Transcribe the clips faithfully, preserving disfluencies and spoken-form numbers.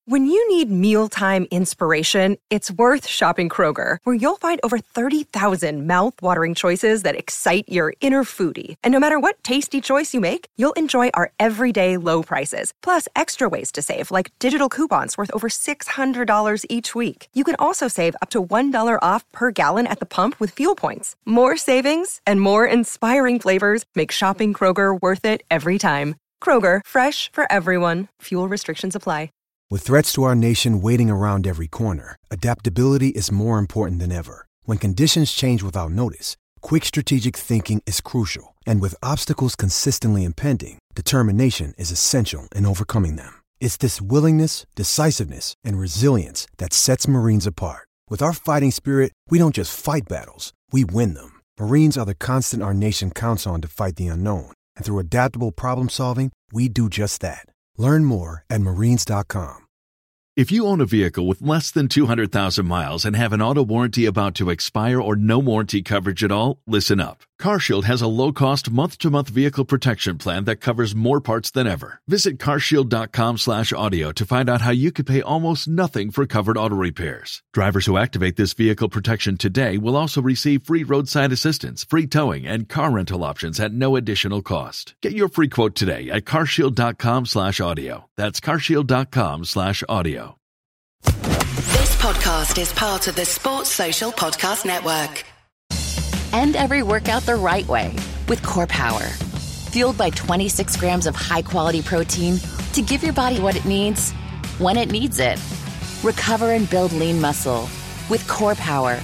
When you need mealtime inspiration, it's worth shopping Kroger, where you'll find over thirty thousand mouth-watering choices that excite your inner foodie. And no matter what tasty choice you make, you'll enjoy our everyday low prices, plus extra ways to save, like digital coupons worth over six hundred dollars each week. You can also save up to one dollar off per gallon at the pump with fuel points. More savings and more inspiring flavors make shopping Kroger worth it every time. Kroger, fresh for everyone. Fuel restrictions apply. With threats to our nation waiting around every corner, adaptability is more important than ever. When conditions change without notice, quick strategic thinking is crucial. And with obstacles consistently impending, determination is essential in overcoming them. It's this willingness, decisiveness, and resilience that sets Marines apart. With our fighting spirit, we don't just fight battles, we win them. Marines are the constant our nation counts on to fight the unknown. And through adaptable problem solving, we do just that. Learn more at marines dot com. If you own a vehicle with less than two hundred thousand miles and have an auto warranty about to expire or no warranty coverage at all, listen up. CarShield has a low-cost month-to-month vehicle protection plan that covers more parts than ever. Visit carshield.com slash audio to find out how you could pay almost nothing for covered auto repairs. Drivers who activate this vehicle protection today will also receive free roadside assistance, free towing, and car rental options at no additional cost. Get your free quote today at carshield.com slash audio. That's carshield.com slash audio. This podcast is part of the Sports Social Podcast Network. End every workout the right way with Core Power. Fueled by twenty-six grams of high-quality protein to give your body what it needs, when it needs it. Recover and build lean muscle with Core Power.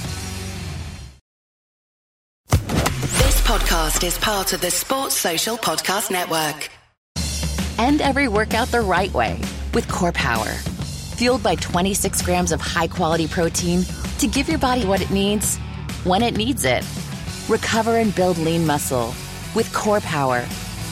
This podcast is part of the Sports Social Podcast Network. End every workout the right way with Core Power. Fueled by twenty-six grams of high-quality protein to give your body what it needs, when it needs it. Recover and build lean muscle with Core Power.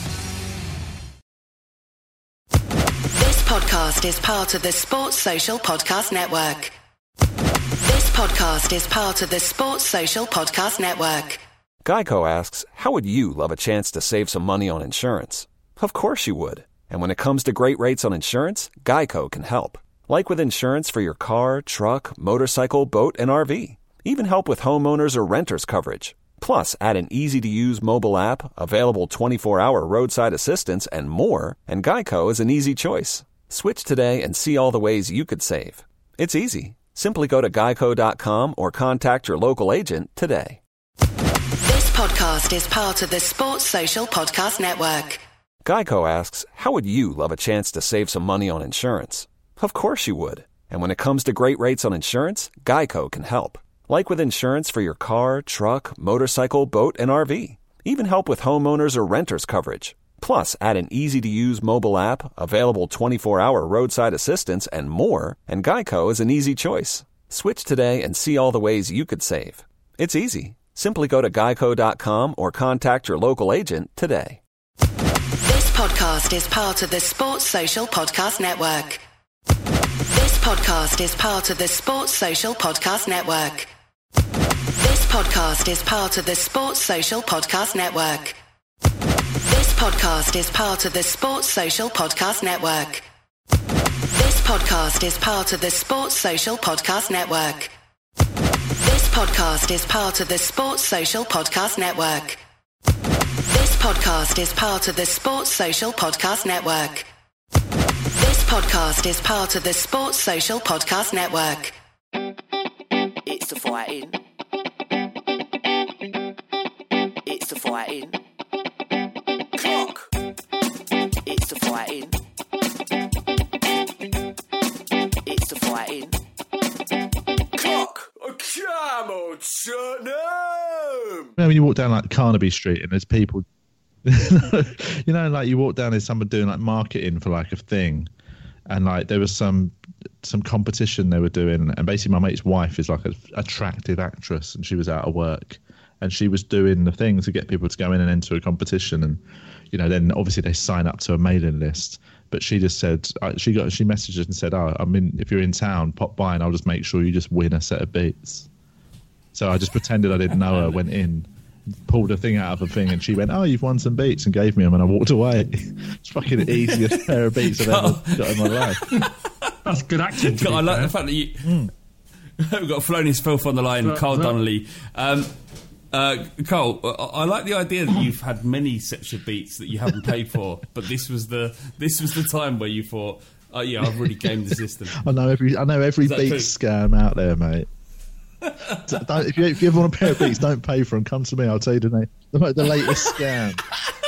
This podcast is part of the Sports Social Podcast Network. This podcast is part of the Sports Social Podcast Network. Geico asks, how would you love a chance to save some money on insurance? Of course you would. And when it comes to great rates on insurance, Geico can help. Like with insurance for your car, truck, motorcycle, boat, and R V. Even help with homeowners or renters coverage. Plus, add an easy-to-use mobile app, available twenty-four hour roadside assistance, and more, and Geico is an easy choice. Switch today and see all the ways you could save. It's easy. Simply go to geico dot com or contact your local agent today. This podcast is part of the Sports Social Podcast Network. Geico asks, how would you love a chance to save some money on insurance? Of course you would. And when it comes to great rates on insurance, Geico can help. Like with insurance for your car, truck, motorcycle, boat, and R V. Even help with homeowners or renters coverage. Plus, add an easy-to-use mobile app, available twenty-four hour roadside assistance, and more, and Geico is an easy choice. Switch today and see all the ways you could save. It's easy. Simply go to geico dot com or contact your local agent today. This podcast is part of the Sports Social Podcast Network. This podcast is part of the Sports Social Podcast Network. This podcast is part of the Sports Social Podcast Network. This podcast is part of the Sports Social Podcast Network. This podcast is part of the Sports Social Podcast Network. This podcast is part of the Sports Social Podcast Network. This podcast is part of the Sports Social Podcast Network. This podcast is part of the Sports Social Podcast Network. It's the fighting. It's the fighting. Clock. It's the fighting. It's the fighting. Clock. Come on, Tottenham. When you walk down like Carnaby Street and there's people, you know, like you walk down, there's someone doing like marketing for like a thing, and like there was some some competition they were doing, and basically my mate's wife is like an attractive actress, and she was out of work, and she was doing the thing to get people to go in and enter a competition, and you know, then obviously they sign up to a mailing list. But she just said, she got she messaged us and said, oh, I mean, if you're in town, pop by and I'll just make sure you just win a set of beats. So I just pretended I didn't know her, went in, pulled a thing out of a thing, and she went, oh, you've won some beats, and gave me them, and I walked away. It's fucking the easiest pair of beats I've ever got in my life. That's good acting. I like the fact that you. Mm. We've got Flonius Filth on the line, so, Carl so. Donnelly. Um, uh, Carl, I like the idea that you've had many sets of beats that you haven't paid for, but this was the this was the time where you thought, "Oh yeah, I've really gamed the system." I know every I know every beat true? scam out there, mate. So don't, if, you, if you ever want a pair of beats, don't pay for them. Come to me. I'll tell you the, the, the latest scam.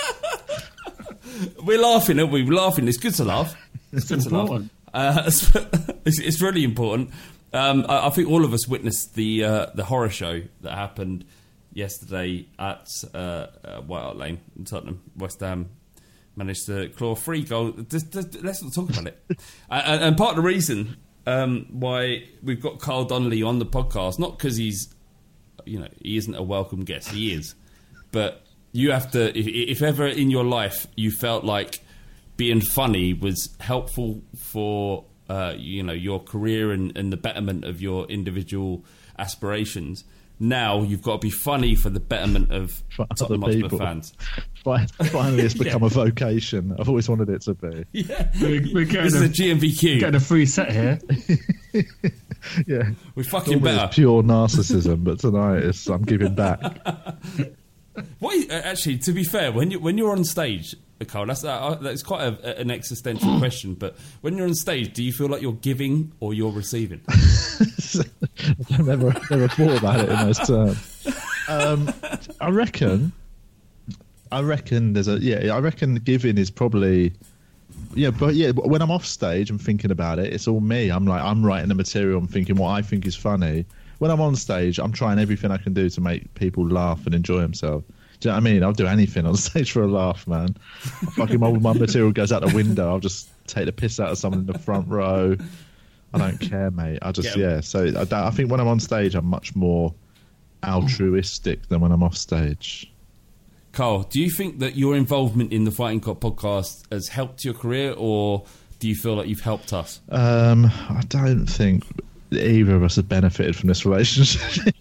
We're laughing, aren't we? We're laughing. It's good to laugh. It's, it's good important. to laugh. Uh, it's, it's really important. Um, I, I think all of us witnessed the uh, the horror show that happened yesterday at uh, uh, White Hart Lane in Tottenham. West Ham managed to claw a free goal. Just, just, let's not talk about it. and, and part of the reason um, why we've got Carl Donnelly on the podcast, not because he's, you know, he isn't a welcome guest. He is, but you have to. If, if ever in your life you felt like being funny was helpful for uh, you know your career and, and the betterment of your individual aspirations, now you've got to be funny for the betterment of Tottenham Hotspur fans. Finally, it's become yeah. a vocation. I've always wanted it to be. Yeah, we're, we're this is a G M V Q. Getting a free set here. Yeah, we're fucking better. It's pure narcissism, but tonight it's I'm giving back. What is, actually, to be fair, when you when you're on stage, Carl, that's uh, that's quite a, an existential question. But when you're on stage, do you feel like you're giving or you're receiving? I've never never thought about it in those terms. Um, I reckon. I reckon there's a yeah. I reckon giving is probably yeah. But yeah, when I'm off stage, I'm thinking about it. It's all me. I'm like I'm writing the material. I'm thinking what I think is funny. When I'm on stage, I'm trying everything I can do to make people laugh and enjoy themselves. Do you know what I mean? I'll do anything on stage for a laugh, man. Fucking my, my material goes out the window. I'll just take the piss out of someone in the front row. I don't care, mate. I just yeah. yeah. So I, don't, I think when I'm on stage, I'm much more altruistic than when I'm off stage. Carl, do you think that your involvement in the Fighting Cock podcast has helped your career, or do you feel like you've helped us? Um, I don't think either of us have benefited from this relationship.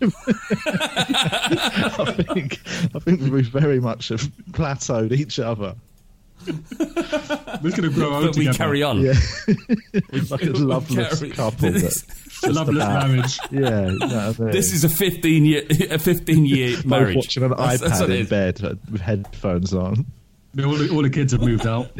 I think I think we very much have plateaued each other. We're going to grow old but together. we carry on. Yeah. Like a loveless carry, couple. This, a loveless about, marriage. Yeah. You know what I mean? This is a fifteen year a fifteen year marriage. Both watching an that's, iPad that's in bed with headphones on. All the, all the kids have moved out.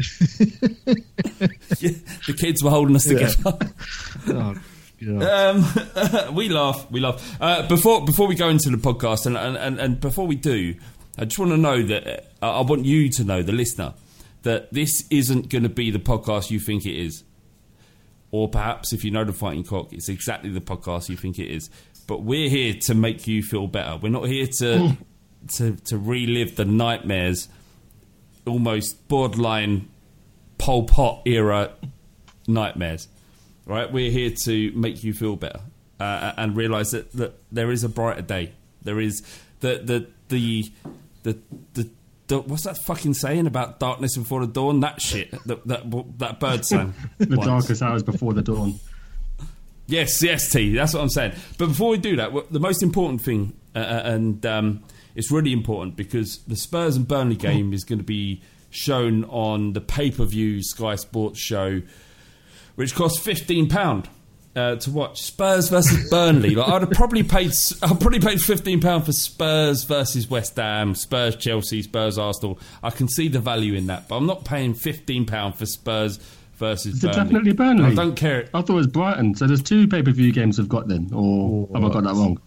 Yeah, the kids were holding us together. Yeah. Oh. Yeah. Um, we laugh, we laugh. Uh, before before we go into the podcast, and, and, and before we do, I just want to know that uh, I want you to know, the listener, that this isn't going to be the podcast you think it is. Or perhaps if you know the Fighting Cock, it's exactly the podcast you think it is. But we're here to make you feel better. We're not here to to, to relive the nightmares, almost borderline Pol Pot era nightmares. Right, we're here to make you feel better uh, and realise that, that there is a brighter day. There is the the the the, the, the what's that fucking saying about darkness before the dawn? That shit that that, that bird sang. The once. Darkest hours before the dawn. Yes, yes, T. That's what I'm saying. But before we do that, the most important thing, uh, and um, it's really important because the Spurs and Burnley game is going to be shown on the pay-per-view Sky Sports show, which costs fifteen pounds uh, to watch. Spurs versus Burnley. Like, I'd have probably paid. I'd probably paid fifteen pounds for Spurs versus West Ham, Spurs Chelsea, Spurs Arsenal. I can see the value in that, but I'm not paying fifteen pounds for Spurs versus Is Burnley. It definitely Burnley. I don't care. I thought it was Brighton. So there's two pay per view games I've got then, or oh, have I got that wrong?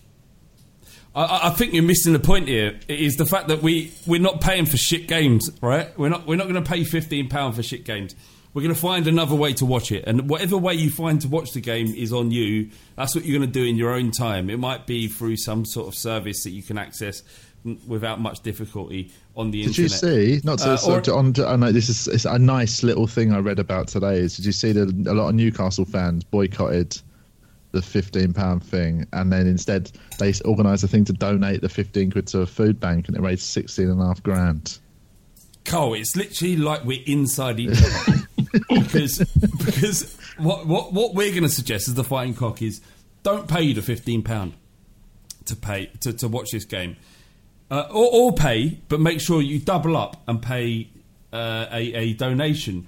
I, I think you're missing the point here. It is the fact that we we're not paying for shit games, right? We're not we're not going to pay fifteen pounds for shit games. We're going to find another way to watch it. And whatever way you find to watch the game is on you. That's what you're going to do in your own time. It might be through some sort of service that you can access without much difficulty on the did internet. Did you see? Not to, uh, so or, to, on, to, I know this is it's a nice little thing I read about today. Is did you see that a lot of Newcastle fans boycotted the fifteen pound thing, and then instead they organised a thing to donate the fifteen quid to a food bank, and it raised sixteen and a half grand. Cole, it's literally like we're inside each other. because because what what what we're going to suggest as the Fighting Cock is don't pay the fifteen pounds to pay to, to watch this game, uh, or, or pay, but make sure you double up and pay uh, a, a donation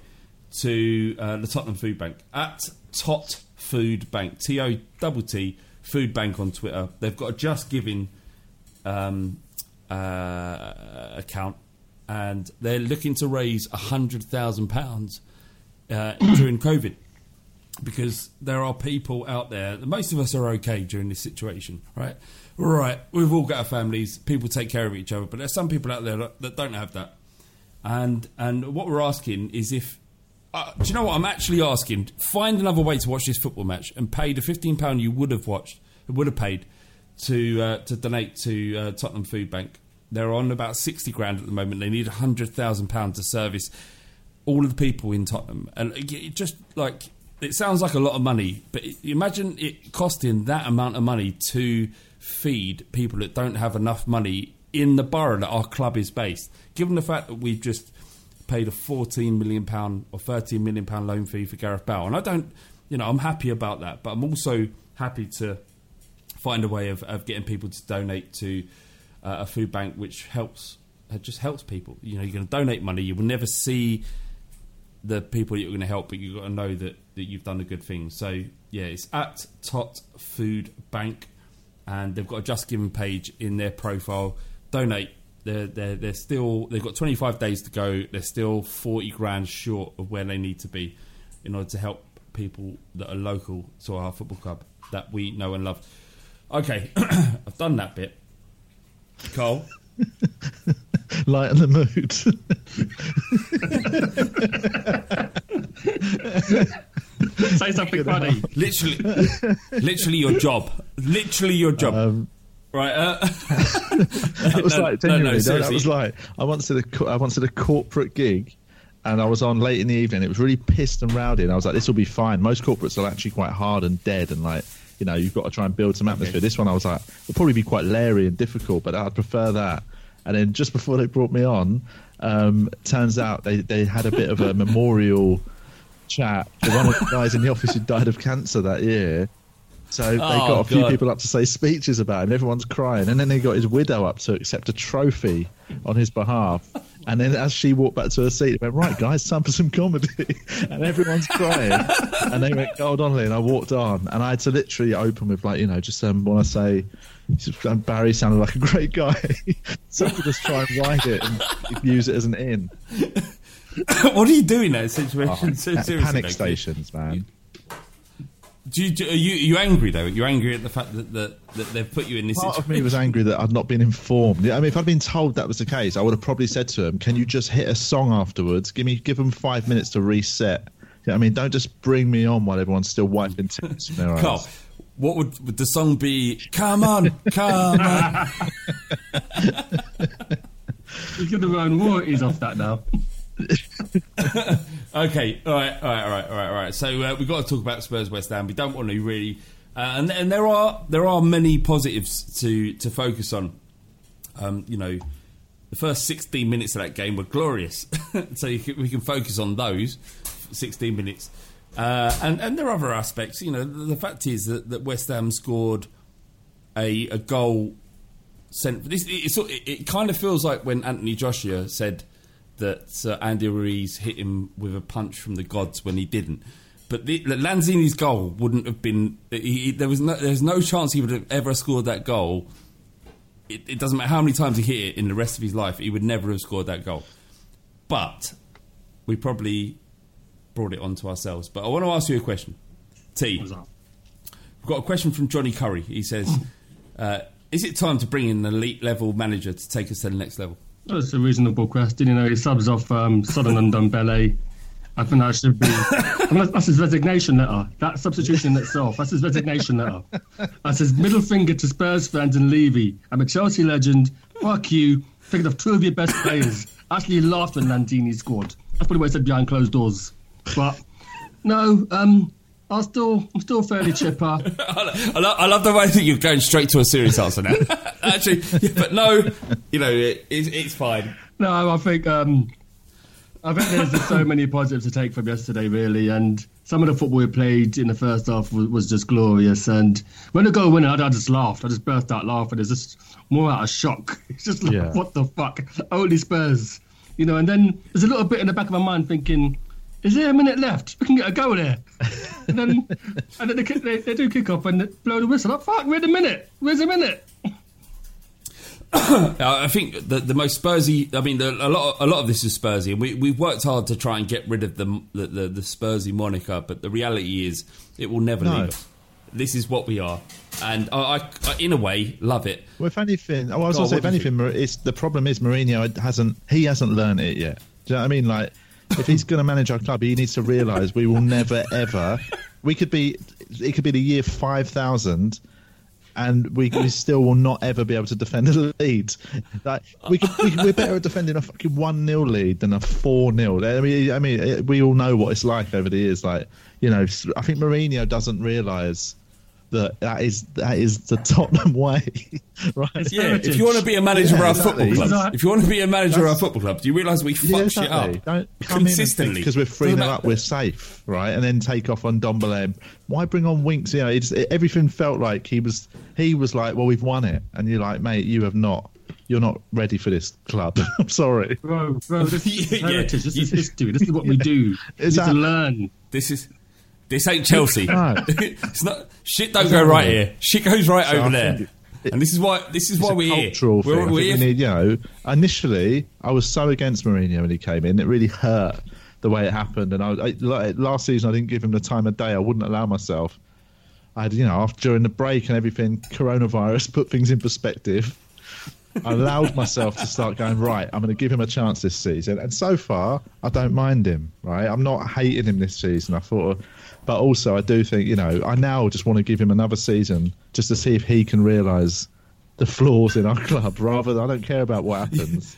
to uh, the Tottenham Food Bank at Tot Food Bank, T O T T Food Bank on Twitter. They've got a Just Giving um, uh, account, and they're looking to raise a hundred thousand pounds uh, during COVID, because there are people out there. Most of us are okay during this situation, right? Right, we've all got our families. People take care of each other, but there's some people out there that, that don't have that. And and what we're asking is if. Uh, do you know what I'm actually asking? Find another way to watch this football match and pay the fifteen pounds you would have watched, would have paid to uh, to donate to uh, Tottenham Food Bank. They're on about sixty grand at the moment. They need one hundred thousand pounds to service all of the people in Tottenham. And it just like, it sounds like a lot of money, but imagine it costing that amount of money to feed people that don't have enough money in the borough that our club is based. Given the fact that we've just paid a fourteen million pounds or thirteen million pounds loan fee for Gareth Bale. And I don't, you know, I'm happy about that, but I'm also happy to find a way of, of getting people to donate to uh, a food bank, which helps, it just helps people. You know, you're going to donate money, you will never see the people that you're going to help, but you've got to know that, that you've done a good thing. So, yeah, it's at Tot Food Bank, and they've got a Just Giving page in their profile. Donate. They're, they're, they're still, they've got twenty-five days to go. They're still forty grand short of where they need to be in order to help people that are local to our football club that we know and love. Okay, I've done that bit. Cole? Lighten the mood. Say something funny. Literally, literally your job. Literally your job. Um, Right, uh, that was no, like genuinely. no, no, that was like I once did a I once did a corporate gig, and I was on late in the evening. It was really pissed and rowdy, and I was like, "This will be fine." Most corporates are actually quite hard and dead, and like, you know, you've got to try and build some atmosphere. Okay. This one, I was like, it'll probably be quite leery and difficult, but I'd prefer that. And then just before they brought me on, um, turns out they they had a bit of a memorial chat for one of the guys in the office who died of cancer that year. So they oh, got a few God. people up to say speeches about him. Everyone's crying. And then they got his widow up to accept a trophy on his behalf. And then as she walked back to her seat, they went, right, guys, time for some comedy. And everyone's crying. And they went, go on, Lee. And I walked on. And I had to literally open with, like, you know, just um, when I say, Barry sounded like a great guy. So I could just try and write it and use it as an in. What are you doing in that situation? Oh, so panic stations, man. Do you, do, are, you, are you angry, though? You're angry at the fact that, that, that they've put you in this Part situation? of me was angry that I'd not been informed. I mean, if I'd been told that was the case, I would have probably said to him, can you just hit a song afterwards? Give me, give them five minutes to reset. You know what I mean, don't just bring me on while everyone's still wiping tears from their eyes. Carl, what would, would the song be? Come on, come on. You could have run royalties off that now. Okay, all right, all right, all right, all right, all right. So uh, we've got to talk about Spurs West Ham. We don't want to really, uh, and and there are there are many positives to to focus on. Um, you know, the first sixteen minutes of that game were glorious, so you can, we can focus on those sixteen minutes. Uh, and and there are other aspects. You know, the, the fact is that, that West Ham scored a a goal. Sent this. It, it, it kind of feels like when Anthony Joshua said that uh, Andy Ruiz hit him with a punch from the gods when he didn't. But the, Lanzini's goal wouldn't have been... He, he, there was no, there's no chance he would have ever scored that goal. It, it doesn't matter how many times he hit it in the rest of his life, he would never have scored that goal. But we probably brought it on to ourselves. But I want to ask you a question. T, we've got a question from Johnny Curry. He says, uh, is it time to bring in an elite-level manager to take us to the next level? That's a reasonable question. You know, he subs off um, Sutherland and Dembele. I think that should be... I mean, that's his resignation letter. That substitution itself, that's his resignation letter. That's his middle finger to Spurs fans and Levy. I'm a Chelsea legend. Fuck you. Thinking of two of your best players. Actually laughed when Lanzini scored. That's probably what he said behind closed doors. But, no, um... I'm still, I'm still fairly chipper. I, love, I love the way that you're going straight to a serious answer now. Actually, yeah, but no, you know, it, it's, it's fine. No, I think, um, I think there's just so many positives to take from yesterday, really, and some of the football we played in the first half was, was just glorious. And when the goal went, I, I just laughed. I just burst out laughing. It's just more out of shock. It's just like, yeah. What the fuck? Only Spurs, you know. And then there's a little bit in the back of my mind thinking, is there a minute left? We can get a goal there. And then, and then they, they, they do kick off and they blow the whistle. Oh, fuck, we're in a minute. Where's a minute? I think the the most Spursy. I mean, the, a lot of, a lot of this is Spursy, and we we've worked hard to try and get rid of the the, the, the Spursy moniker. But the reality is, it will never No. leave us. This is what we are, and I, I, I in a way, love it. Well, if anything, oh, I was God, going to say, what if do you anything, Mar- it's, the problem is Mourinho hasn't, he hasn't learned it yet. Do you know what I mean? Like, if he's going to manage our club, he needs to realise we will never, ever, we could be, it could be the year five thousand, and we, we still will not ever be able to defend a lead. Like, we could, we, we're better at defending a fucking one nil lead than a four nil. I mean, I mean, it, we all know what it's like over the years. Like, you know, I think Mourinho doesn't realise that that is that is the Tottenham way, right? Yeah, if you want to be a manager Yeah, of our exactly. football club, if you want to be a manager of our That's- football club, do you realise we fuck Yeah, shit exactly. up Don't come consistently because we're three Doesn't nil matter. up, we're safe, right? And then take off on Dombele. Why bring on Winks? You know, it's, it, everything felt like he was he was like, well, we've won it, and you're like, mate, you have not. You're not ready for this club. I'm sorry, Bro, bro, this is Yeah, heritage. This is yeah. history. This is what we do. You need Exactly. to learn. This is this ain't Chelsea. No. It's not shit. Don't Exactly. go right here. Shit goes right So I over there. think it- and this is why this is it's why a we're here. cultural thing. We're, I we're think here we need, you know, initially I was so against Mourinho when he came in. It really hurt the way it happened. And I, I like, last season I didn't give him the time of day. I wouldn't allow myself. I had, you know, after during the break and everything, coronavirus put things in perspective. I allowed myself to start going, right, I'm going to give him a chance this season. And so far, I don't mind him, right? I'm not hating him this season. I thought, but also I do think, you know, I now just want to give him another season just to see if he can realise the flaws in our club rather than, I don't care about what happens.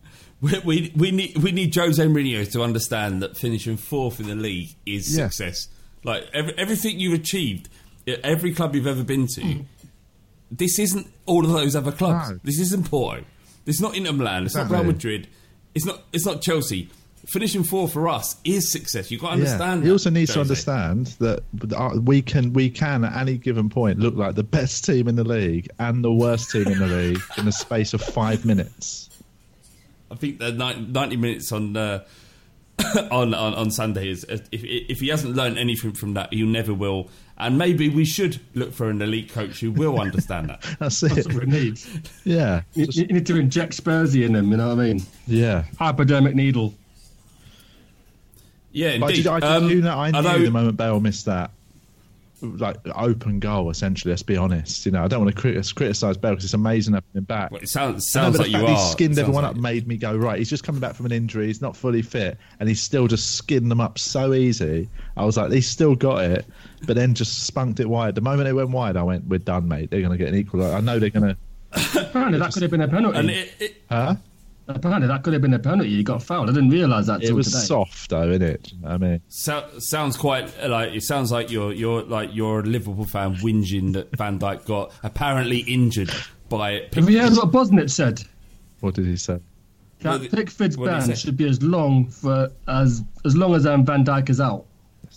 We, we we need we need Jose Mourinho to understand that finishing fourth in the league is Yeah. success. Like every, everything you've achieved, every club you've ever been to, this isn't all of those other clubs. No. This isn't Porto. This is not Inter Milan. It's not Exactly. Real Madrid. It's not it's not Chelsea. Finishing fourth for us is success. You've got to understand. He that, also needs to Jose. understand that uh, we can we can at any given point look like the best team in the league and the worst team in the league in the space of five minutes. I think the ninety minutes on uh, on, on on Sunday is if if he hasn't learned anything from that, he never will. And maybe we should look for an elite coach who will understand that. That's it. That's what it needs. Yeah, You, just- you need to inject Spursy in them, you know what I mean? yeah. Hypodermic needle. Yeah, But I, indeed. did, I, did, Um, you know, I knew know- the moment Bale missed that, like open goal. Essentially, let's be honest. You know, I don't want to crit- criticize Bale because it's amazing having him back. Well, it sounds No, sounds but like the you fact are. he skinned Sounds everyone like up you- made me go, right, he's just coming back from an injury, he's not fully fit, and he's still just skinned them up so easy. I was like, he's still got it, but then just spunked it wide. The moment it went wide, I went, we're done, mate. They're going to get an equal. I know they're going to. Apparently, that could have been a penalty. And it, it, Huh? Apparently, that could have been a penalty. You got fouled. I didn't realise that It till was today. soft, though, innit? it? You know what I mean, so, sounds quite like it sounds like you're you're like you're a Liverpool fan whinging that Van Dijk got apparently injured by Have you heard what Bosnich said? what did he say? That What did- Pickford's what did he ban say? should be as long for as as long as um, Van Dijk is out.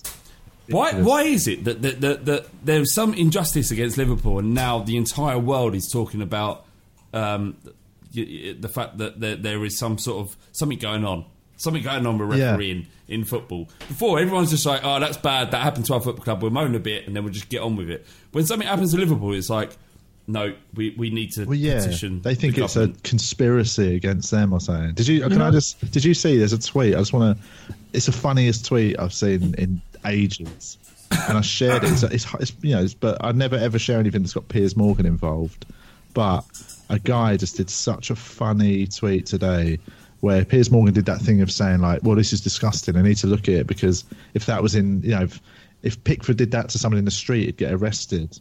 Why? Why is it that, that, that, that there's some injustice against Liverpool, and now the entire world is talking about um, y- y- the fact that there, there is some sort of something going on, something going on with Yeah. refereeing in football. Before, everyone's just like, "Oh, that's bad. That happened to our football club. We'll moan a bit, and then we'll just get on with it." When something happens to Liverpool, it's like, "No, we, we need to Well, yeah, petition." they think the it's a government. conspiracy against them or something. Did you? Can know- I just? Did you see? There's a tweet. I just want to. It's the funniest tweet I've seen in ages, and I shared it. It's, it's, it's you know, it's, but I never ever share anything that's got Piers Morgan involved. But a guy just did such a funny tweet today, where Piers Morgan did that thing of saying like, "Well, this is disgusting. I need to look at it because if that was in, you know, if, if Pickford did that to someone in the street, he'd get arrested."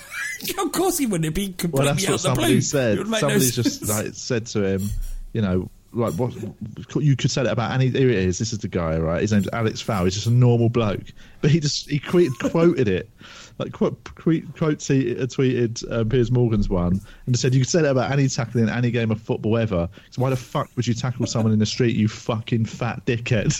Of course, he wouldn't. It'd be completely Well, that's out what of the blue. somebody It said. would make no Somebody sense. just like said to him, you know, like what you could say that about any. Here it is. This is the guy, right? His name's Alex Fowl. He's just a normal bloke, but he just he quote, quoted it, like quote quote, quotes he uh, tweeted um, Piers Morgan's one, and said you could say that about any tackling in any game of football ever. So why the fuck would you tackle someone in the street, you fucking fat dickhead?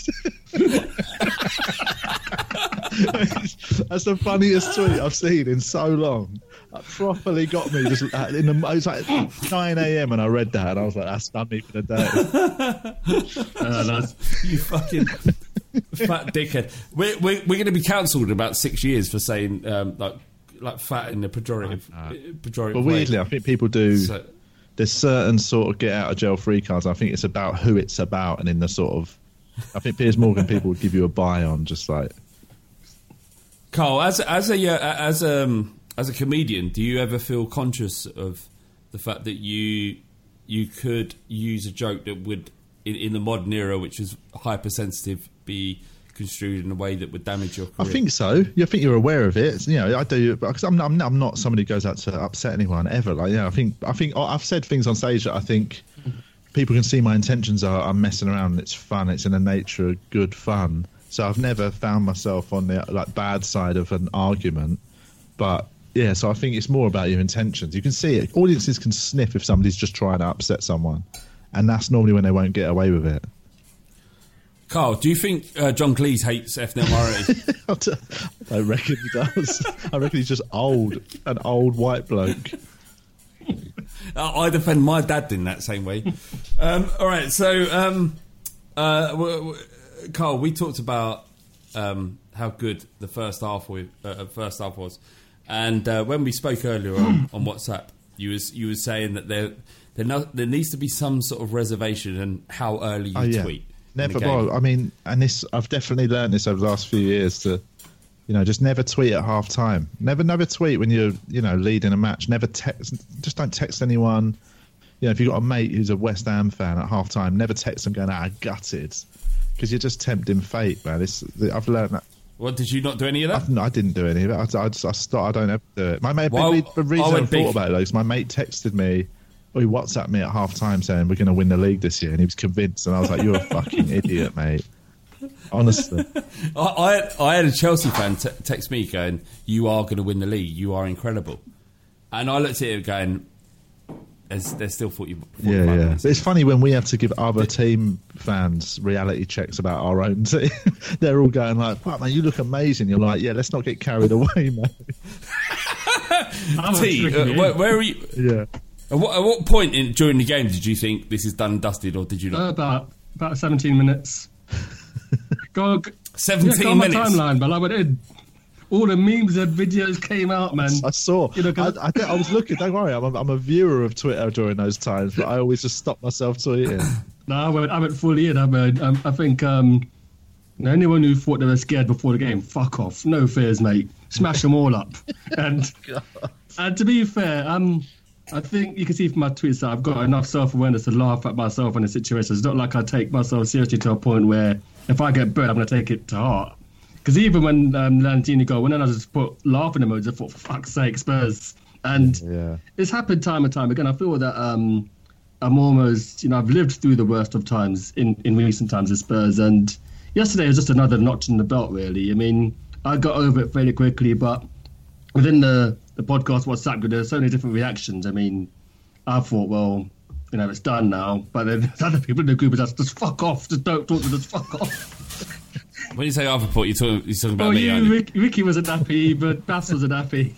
That's the funniest tweet I've seen in so long. That properly got me. Just uh, in the, it was like nine a.m. and I read that, and I was like, "That's done me for the day." Uh, that's, You fucking. Fat dickhead. We're, we're, we're going to be cancelled in about six years for saying um, like like fat in the pejorative. Uh, pejorative but weirdly, way. I think people do. So, there's certain sort of get out of jail free cards. I think it's about who it's about, and in the sort of. I think Piers Morgan people would give you a buy on just like. Carl, as as a uh, as um as a comedian, do you ever feel conscious of the fact that you you could use a joke that would in, in the modern era, which is hypersensitive, be construed in a way that would damage your career? I think so. I think you're aware of it. You know, I do because I'm, I'm I'm not somebody who goes out to upset anyone ever. Like, yeah, I think I think I've said things on stage that I think people can see my intentions are I'm messing around. It's fun. It's in the nature of good fun. So I've never found myself on the like bad side of an argument. But yeah, so I think it's more about your intentions. You can see it. Audiences can sniff if somebody's just trying to upset someone, and that's normally when they won't get away with it. Carl, do you think uh, John Cleese hates ethnic minorities? I reckon he does. I reckon he's just old, an old white bloke. I defend my dad in that same way. Um, all right, so um, uh, w- w- Carl, we talked about um, how good the first half we, uh, first half was, and uh, when we spoke earlier on, on WhatsApp, you was you were saying that there there, no, there needs to be some sort of reservation in how early you oh, yeah. tweet. Never, well, I mean, and this I've definitely learned this over the last few years to, you know, just never tweet at half time. Never, never tweet when you're, you know, leading a match. Never text, just don't text anyone. You know, if you've got a mate who's a West Ham fan at half time, never text them going, ah, gutted. Because you're just tempting fate, man. This, I've learned that. What, did you not do any of that? I've, I didn't do any of it. I, I, just, I, start, I don't ever do it. My mate, well, big, the reason I, I thought big. about it, though, is my mate texted me, or he WhatsApped me at half time saying we're going to win the league this year, and he was convinced, and I was like, you're a fucking idiot, mate. Honestly. I, I, had, I had a Chelsea fan t- text me going, you are going to win the league, you are incredible. And I looked at it going, there's, there's still forty, forty-five yeah, yeah. minutes. But it's funny when we have to give other team fans reality checks about our own team. They're all going like, "Fuck, man, you look amazing." You're like, "Yeah, let's not get carried away, man." T, uh, where, where are you? Yeah. At what, at what point in, during the game did you think this is done and dusted, or did you not? Uh, about about seventeen minutes. go, go, seventeen yeah, go minutes. On my timeline, but I went in. All the memes and videos came out, man. I saw. You know, I, I, I was looking. Don't worry, I'm a, I'm a viewer of Twitter during those times, but I always just stop myself tweeting. No, I went, I went fully in. I, mean, um, I think um, anyone who thought they were scared before the game, fuck off. No fears, mate. Smash them all up. And and to be fair, um, I think you can see from my tweets that I've got enough self-awareness to laugh at myself in the situation. It's not like I take myself seriously to a point where if I get burned, I'm going to take it to heart. Because even when um, Lantini got, when then I just put laughing emojis, I thought, for fuck's sake, Spurs. And yeah. It's happened time and time again. I feel that um, I'm almost, you know, I've lived through the worst of times in, in recent times as Spurs. And yesterday was just another notch in the belt, really. I mean, I got over it fairly quickly, but within the, the podcast WhatsApp group, there's so many different reactions. I mean, I thought, well, you know, it's done now. But then there's other people in the group are just, just fuck off. Just don't talk to me, just fuck off. When you say other report, you're talking, you're talking about oh, me, you, aren't you? Rick, Ricky wasn't happy, but Bass wasn't happy.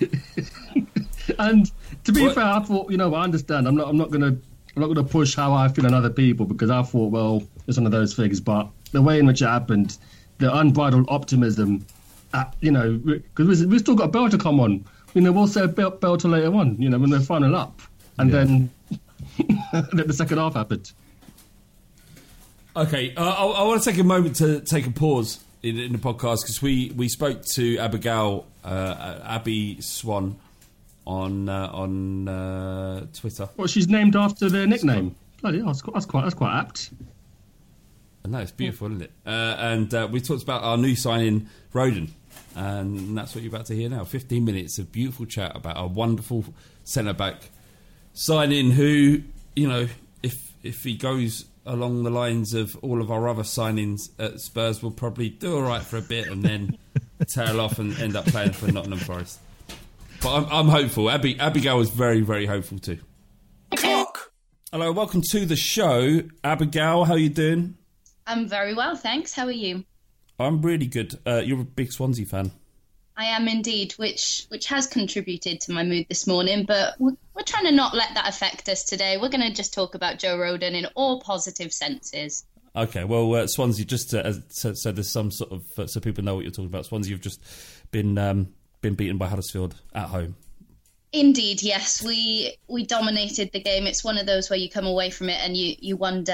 And to be what? fair, I thought, you know, I understand. I'm not, I'm not gonna, I'm not gonna push how I feel on other people because I thought, well, it's one of those things. But the way in which it happened, the unbridled optimism, uh, you know, because we've still got a bell to come on. You know, we'll say bell, bell to later on. You know, when we're final up, and yeah. then the second half happened. Okay, uh, I, I want to take a moment to take a pause in, in the podcast because we, we spoke to Abigail, uh, Abby Swan, on uh, on uh, Twitter. Well, she's named after their nickname. Bloody hell, that's quite that's quite, that's quite apt. No, it's beautiful, isn't it? Uh, and uh, we talked about our new signing, Roden, and that's what you're about to hear now. fifteen minutes of beautiful chat about our wonderful centre back signing, who, you know, if if he goes along the lines of all of our other signings at Spurs, will probably do all right for a bit and then tail off and end up playing for Nottingham Forest. But I'm, I'm hopeful. Abby, Abigail was very, very hopeful too. Clock. Hello, welcome to the show. Abigail, how are you doing? I'm very well, thanks. How are you? I'm really good. Uh, you're a big Swansea fan. I am indeed, which which has contributed to my mood this morning, but we're, we're trying to not let that affect us today. We're going to just talk about Joe Rodon in all positive senses. Okay, well, uh, Swansea, just to, uh, so, so there's some sort of, uh, so people know what you're talking about. Swansea have just been um, been beaten by Huddersfield at home. Indeed, yes. We we dominated the game. It's one of those where you come away from it and you, you wonder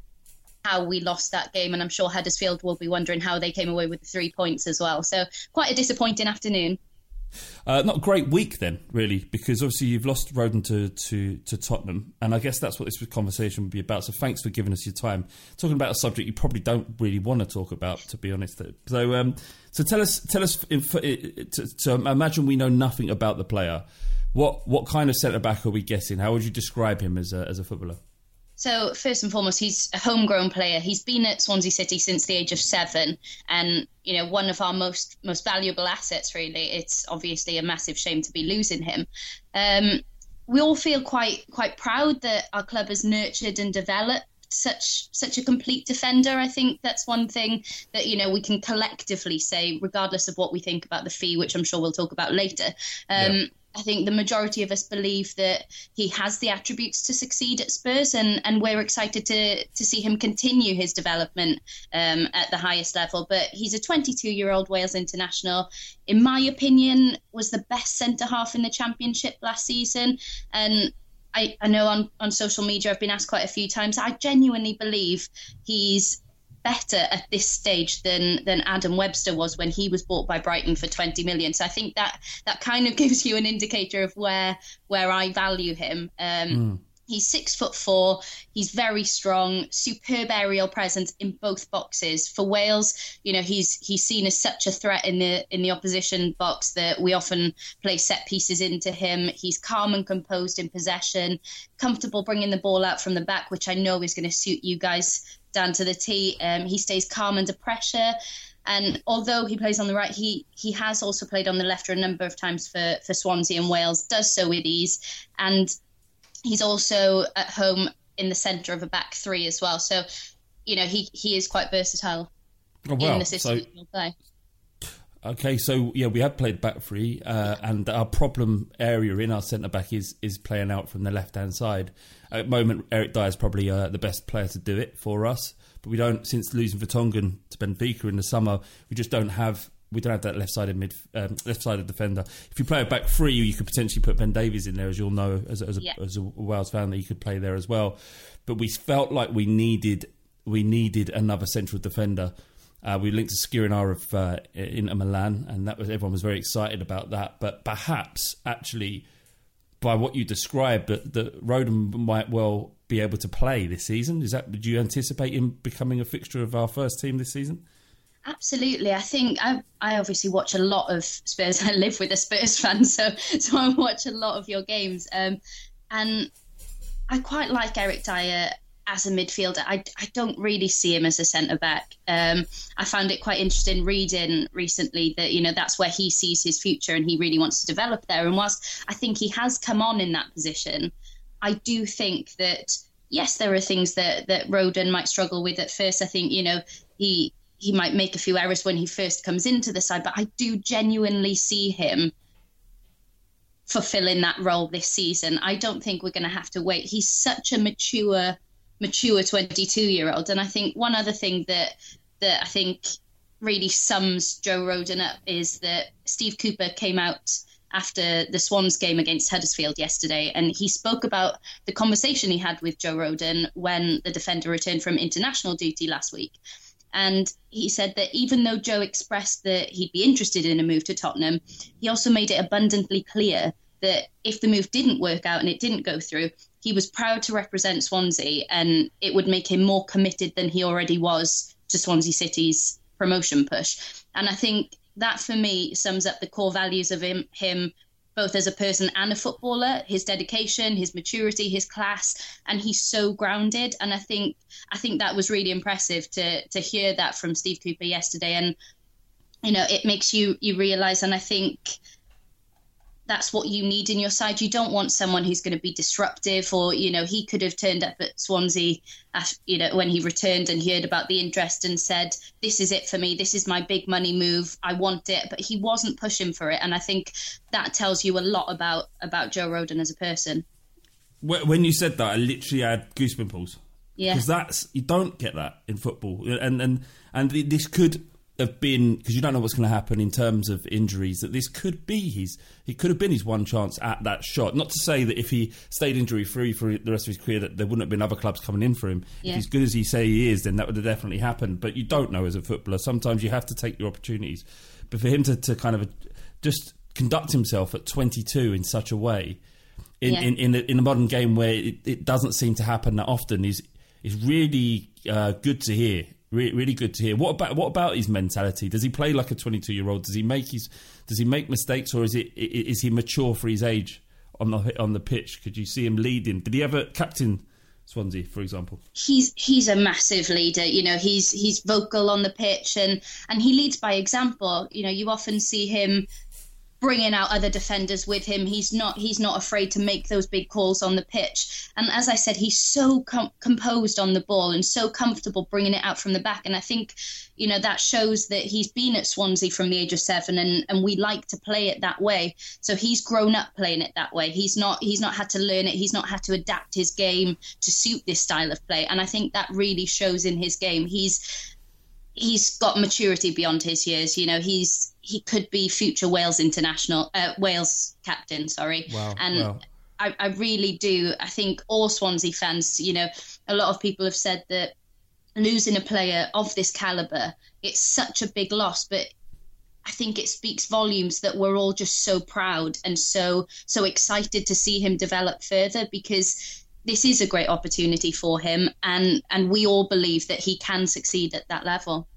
how we lost that game, and I'm sure Huddersfield will be wondering how they came away with the three points as well. So quite a disappointing afternoon. Uh, not a great week then, really, because obviously you've lost Rodon to, to, to Tottenham, and I guess that's what this conversation would be about. So thanks for giving us your time. Talking about a subject you probably don't really want to talk about, to be honest. So um, so tell us, tell us if, to, to imagine we know nothing about the player. What what kind of centre-back are we getting? How would you describe him as a, as a footballer? So first and foremost, he's a homegrown player. He's been at Swansea City since the age of seven, and you know, one of our most most valuable assets. Really, it's obviously a massive shame to be losing him. Um, we all feel quite quite proud that our club has nurtured and developed such such a complete defender. I think that's one thing that you know we can collectively say, regardless of what we think about the fee, which I'm sure we'll talk about later. Um, yeah. I think the majority of us believe that he has the attributes to succeed at Spurs, and, and we're excited to to see him continue his development um, at the highest level. But he's a twenty-two-year-old Wales international. In my opinion, was the best centre-half in the Championship last season. And I, I know on, on social media I've been asked quite a few times, I genuinely believe he's better at this stage than than Adam Webster was when he was bought by Brighton for twenty million. So I think that that kind of gives you an indicator of where where I value him. Um, mm. He's six foot four. He's very strong, superb aerial presence in both boxes. For Wales, you know, he's he's seen as such a threat in the in the opposition box that we often play set pieces into him. He's calm and composed in possession, comfortable bringing the ball out from the back, which I know is going to suit you guys down to the T. Um, he stays calm under pressure. And although he plays on the right, he he has also played on the left a number of times for, for Swansea and Wales, does so with ease. And he's also at home in the centre of a back three as well. So, you know, he, he is quite versatile oh, wow. in the system so, that he'll play. Okay, so, yeah, we have played back three, uh, and our problem area in our centre-back is is playing out from the left-hand side. At the moment, Eric Dyer is probably uh, the best player to do it for us, but we don't, since losing Vertonghen to Benfica in the summer, we just don't have... We don't have that left-sided mid, um, left-sided defender. If you play a back three, you could potentially put Ben Davies in there, as you'll know, as, as, a, yeah. as a Wales fan, that he could play there as well. But we felt like we needed we needed another central defender. Uh, we linked to Skriniar of uh, Inter Milan, and that was everyone was very excited about that. But perhaps, actually, by what you described, that, that Rodon might well be able to play this season. Is that? Do you anticipate him becoming a fixture of our first team this season? Absolutely. I think I, I obviously watch a lot of Spurs. I live with a Spurs fan, so so I watch a lot of your games. Um, and I quite like Eric Dyer as a midfielder. I, I don't really see him as a centre-back. Um, I found it quite interesting reading recently that, you know, that's where he sees his future and he really wants to develop there. And whilst I think he has come on in that position, I do think that, yes, there are things that, that Rodon might struggle with at first. I think, you know, he... He might make a few errors when he first comes into the side, but I do genuinely see him fulfilling that role this season. I don't think we're going to have to wait. He's such a mature, mature twenty-two-year-old. And I think one other thing that that I think really sums Joe Rodon up is that Steve Cooper came out after the Swans game against Huddersfield yesterday, and he spoke about the conversation he had with Joe Rodon when the defender returned from international duty last week. And he said that even though Joe expressed that he'd be interested in a move to Tottenham, he also made it abundantly clear that if the move didn't work out and it didn't go through, he was proud to represent Swansea, and it would make him more committed than he already was to Swansea City's promotion push. And I think that, for me, sums up the core values of him, him both as a person and a footballer, his dedication, his maturity, his class, and he's so grounded. And I think I think that was really impressive to to hear that from Steve Cooper yesterday. And, you know, it makes you, you realise, and I think that's what you need in your side. You don't want someone who's going to be disruptive, or, you know, he could have turned up at Swansea, at, you know, when he returned and heard about the interest and said, this is it for me, this is my big money move, I want it. But he wasn't pushing for it. And I think that tells you a lot about, about Joe Rodon as a person. When you said that, I literally had goosebumps. Yeah, because that's you don't get that in football, and and and this could have been, because you don't know what's going to happen in terms of injuries, that this could be his he could have been his one chance at that shot. Not to say that if he stayed injury free for the rest of his career that there wouldn't have been other clubs coming in for him. Yeah. If he's good as he say he is, then that would have definitely happened. But you don't know as a footballer. Sometimes you have to take your opportunities. But for him to, to kind of just conduct himself at twenty-two in such a way in yeah. in, in, a, in a modern game where it, it doesn't seem to happen that often is is really uh, good to hear. Really, really good to hear. What about what about his mentality? Does he play like a twenty-two-year-old? Does he make his Does he make mistakes, or is it is he mature for his age on the on the pitch? Could you see him leading? Did he ever captain Swansea, for example? He's he's a massive leader. You know, he's he's vocal on the pitch, and and he leads by example. You know, you often see him bringing out other defenders with him. He's not he's not afraid to make those big calls on the pitch. And as I said, he's so com- composed on the ball and so comfortable bringing it out from the back. And I think, you know, that shows that he's been at Swansea from the age of seven, and, and we like to play it that way. So he's grown up playing it that way. He's not he's not had to learn it. He's not had to adapt his game to suit this style of play. And I think that really shows in his game. He's he's got maturity beyond his years. You know, he's he could be future Wales international, uh, Wales captain, sorry. Wow, and wow. I, I really do. I think all Swansea fans, you know, a lot of people have said that losing a player of this calibre, it's such a big loss, but I think it speaks volumes that we're all just so proud and so so excited to see him develop further, because this is a great opportunity for him, and, and we all believe that he can succeed at that level.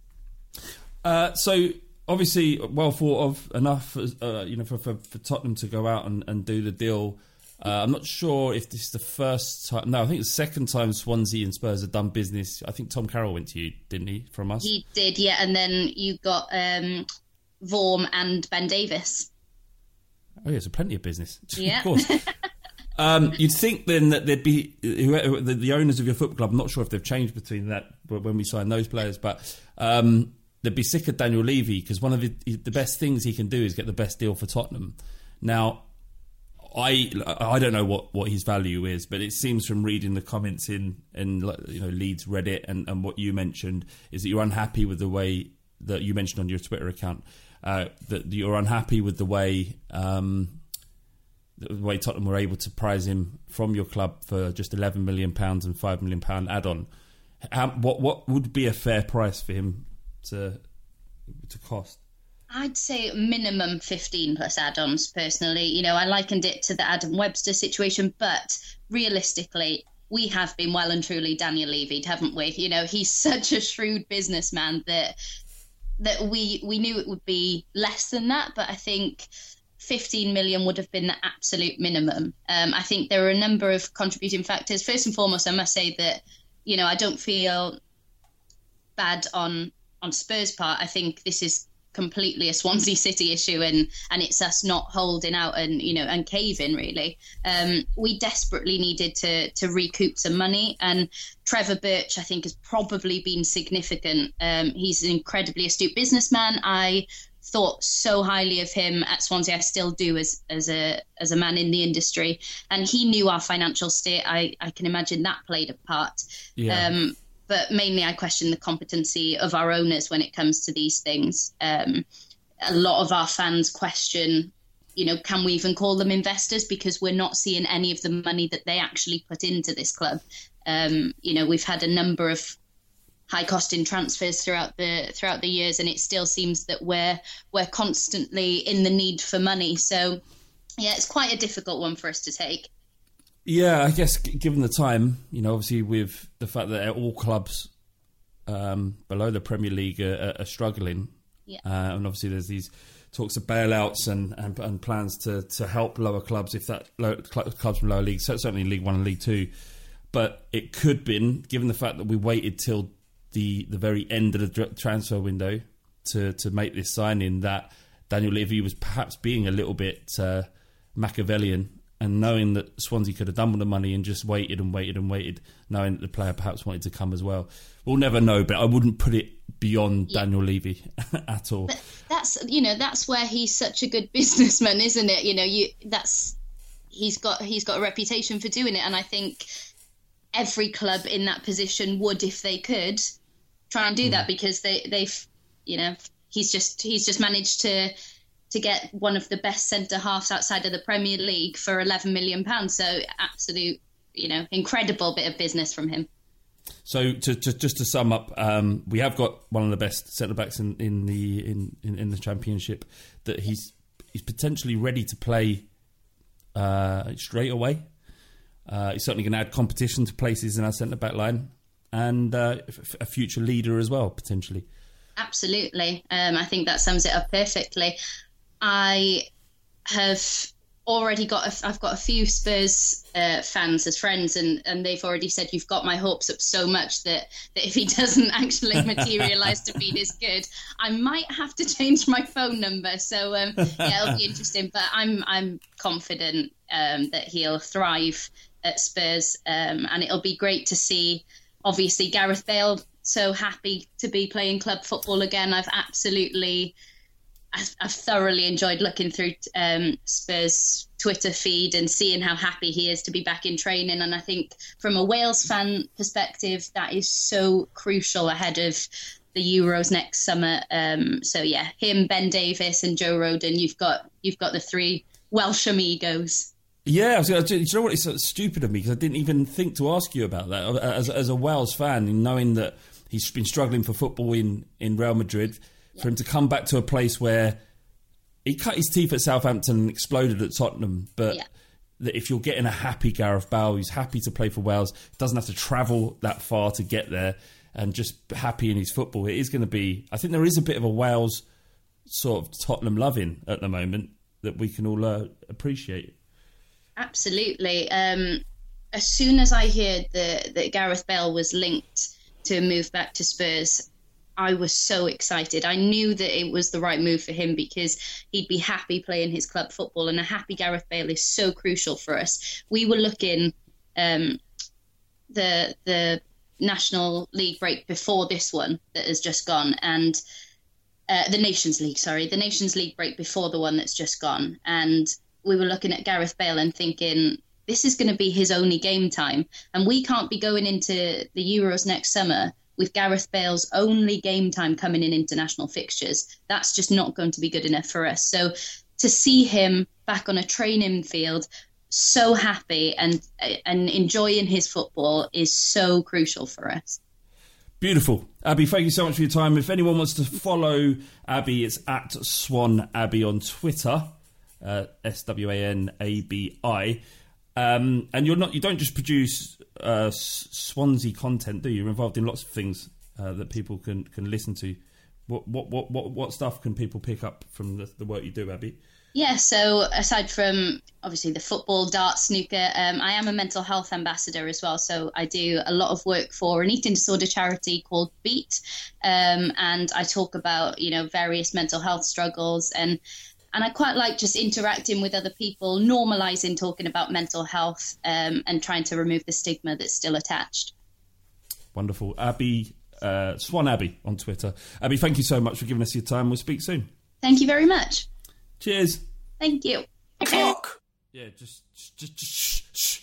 Uh, so... Obviously, well thought of enough, uh, you know, for, for, for Tottenham to go out and, and do the deal. Uh, I'm not sure if this is the first time. No, I think it's the second time Swansea and Spurs have done business. I think Tom Carroll went to you, didn't he, from us? He did, yeah. And then you got um, Vorm and Ben Davis. Oh, yeah, so plenty of business. Yeah. Of course. um, you'd think then that there'd be whoever, the, the owners of your football club. I'm not sure if they've changed between that when we signed those players, but. Um, They'd be sick of Daniel Levy, because one of the, the best things he can do is get the best deal for Tottenham. Now, I I don't know what, what his value is, but it seems from reading the comments in, in you know Leeds Reddit and, and what you mentioned is that you're unhappy with the way that you mentioned on your Twitter account, uh, that you're unhappy with the way um, the way Tottenham were able to prize him from your club for just eleven million pounds and five million pounds add-on. How, what what would be a fair price for him to to cost? I'd say minimum fifteen plus add-ons personally. You know, I likened it to the Adam Webster situation, but realistically, we have been well and truly Daniel Levy, haven't we? You know, he's such a shrewd businessman that that we we knew it would be less than that, but I think fifteen million would have been the absolute minimum. Um, I think there are a number of contributing factors. First and foremost, I must say that, you know, I don't feel bad on on Spurs' part. I think this is completely a Swansea City issue, and and it's us not holding out and, you know, and caving really. Um, we desperately needed to to recoup some money, and Trevor Birch, I think, has probably been significant. Um, he's an incredibly astute businessman. I thought so highly of him at Swansea. I still do as as a as a man in the industry, and he knew our financial state. I, I can imagine that played a part. Yeah. Um, But mainly I question the competency of our owners when it comes to these things. Um, a lot of our fans question, you know, can we even call them investors? Because we're not seeing any of the money that they actually put into this club. Um, you know, we've had a number of high costing transfers throughout the throughout the years, and it still seems that we're we're constantly in the need for money. So, yeah, it's quite a difficult one for us to take. Yeah, I guess given the time, you know, obviously with the fact that all clubs um, below the Premier League are, are struggling, yeah. uh, and obviously there's these talks of bailouts and, and, and plans to, to help lower clubs, if that low, clubs from lower leagues, certainly League One and League Two. But it could be, given the fact that we waited till the, the very end of the transfer window to, to make this signing, that Daniel Levy was perhaps being a little bit uh, Machiavellian, and knowing that Swansea could have done with the money and just waited and waited and waited, knowing that the player perhaps wanted to come as well. We'll never know, but I wouldn't put it beyond yeah. Daniel Levy at all. But that's, you know, that's where he's such a good businessman, isn't it? You know, you that's he's got he's got a reputation for doing it, and I think every club in that position would, if they could, try and do mm. that, because they they've you know he's just he's just managed to to get one of the best centre halves outside of the Premier League for eleven million pounds. So absolute, you know, incredible bit of business from him. So to, to just to sum up, um, we have got one of the best centre backs in, in the in, in, in the Championship. That he's he's potentially ready to play uh, straight away. Uh, he's certainly going to add competition to places in our centre back line, and uh, a future leader as well, potentially. Absolutely, um, I think that sums it up perfectly. I have already got a, I've got a few Spurs uh, fans as friends, and, and they've already said you've got my hopes up so much that, that if he doesn't actually materialise to be this good, I might have to change my phone number. So um, yeah, it'll be interesting. But I'm I'm confident um, that he'll thrive at Spurs, um, and it'll be great to see. Obviously, Gareth Bale so happy to be playing club football again. I've absolutely. I've thoroughly enjoyed looking through um, Spurs' Twitter feed and seeing how happy he is to be back in training. And I think from a Wales fan perspective, that is so crucial ahead of the Euros next summer. Um, so yeah, him, Ben Davies, and Joe Rodon. You've got you've got the three Welsh amigos. Yeah, I was gonna, do you know what? It's so stupid of me because I didn't even think to ask you about that. As, as a Wales fan, knowing that he's been struggling for football in, in Real Madrid. For him to come back to a place where he cut his teeth at Southampton and exploded at Tottenham, but yeah. that if you're getting a happy Gareth Bale who's happy to play for Wales, doesn't have to travel that far to get there, and just happy in his football, it is going to be. I think there is a bit of a Wales sort of Tottenham loving at the moment that we can all uh, appreciate. Absolutely. Um, as soon as I heard the, that Gareth Bale was linked to a move back to Spurs, I was so excited. I knew that it was the right move for him because he'd be happy playing his club football, and a happy Gareth Bale is so crucial for us. We were looking um, the the National League break before this one that has just gone, and uh, the Nations League, sorry, the Nations League break before the one that's just gone, and we were looking at Gareth Bale and thinking, this is going to be his only game time, and we can't be going into the Euros next summer with Gareth Bale's only game time coming in international fixtures. That's just not going to be good enough for us. So to see him back on a training field, so happy and and enjoying his football is so crucial for us. Beautiful. Abby, thank you so much for your time. If anyone wants to follow Abby, it's at Swan Abby on Twitter, uh, S W A N A B I. Um, and you're not. You don't just produce uh, Swansea content, do you? You're involved in lots of things uh, that people can, can listen to. What what what what what stuff can people pick up from the, the work you do, Abby? Yeah. So aside from obviously the football, darts, snooker, um, I am a mental health ambassador as well. So I do a lot of work for an eating disorder charity called Beat, um, and I talk about you know various mental health struggles and. And I quite like just interacting with other people, normalising talking about mental health um, and trying to remove the stigma that's still attached. Wonderful. Abby, uh, Swan Abby on Twitter. Abby, thank you so much for giving us your time. We'll speak soon. Thank you very much. Cheers. Thank you. Clock. Yeah, just, just, just shh, shh.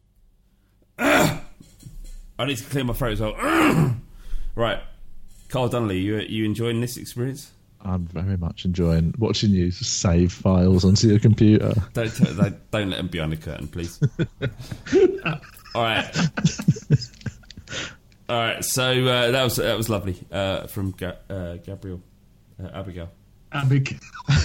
I need to clear my throat as well. Right. Carl Donnelly, you you enjoying this experience? I'm very much enjoying watching you save files onto your computer. Don't don't, don't let them behind the curtain, please. All right, all right. So uh, that was that was lovely uh, from Ga- uh, Gabriel, uh, Abigail. Abigail.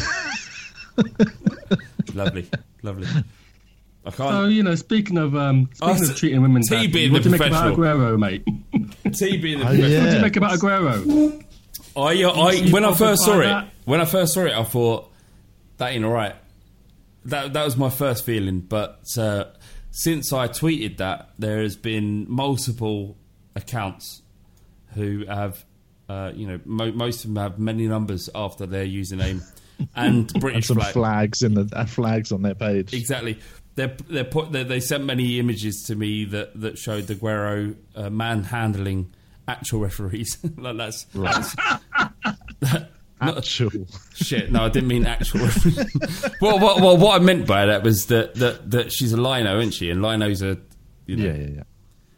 Lovely, lovely. I can't. So you know, speaking of um, speaking oh, of treating women, T badly, being what the do you make about professional. Aguero, mate? T being the Oh, professional. yeah. What do you make about Aguero? I, uh, I when I first saw that? it, when I first saw it, I thought that ain't alright. That that was my first feeling. But uh, since I tweeted that, there has been multiple accounts who have, uh, you know, mo- most of them have many numbers after their username and British and some flag. flags in the uh, flags on their page. Exactly. They're, they're put, they're, they sent many images to me that that showed Aguero uh, manhandling actual referees. Like that's, Right. that's Actual. shit. No, I didn't mean actual referees. well, what, well, what I meant by that was that, that, that she's a lino, isn't she? And linos are, you know, Yeah, yeah, yeah.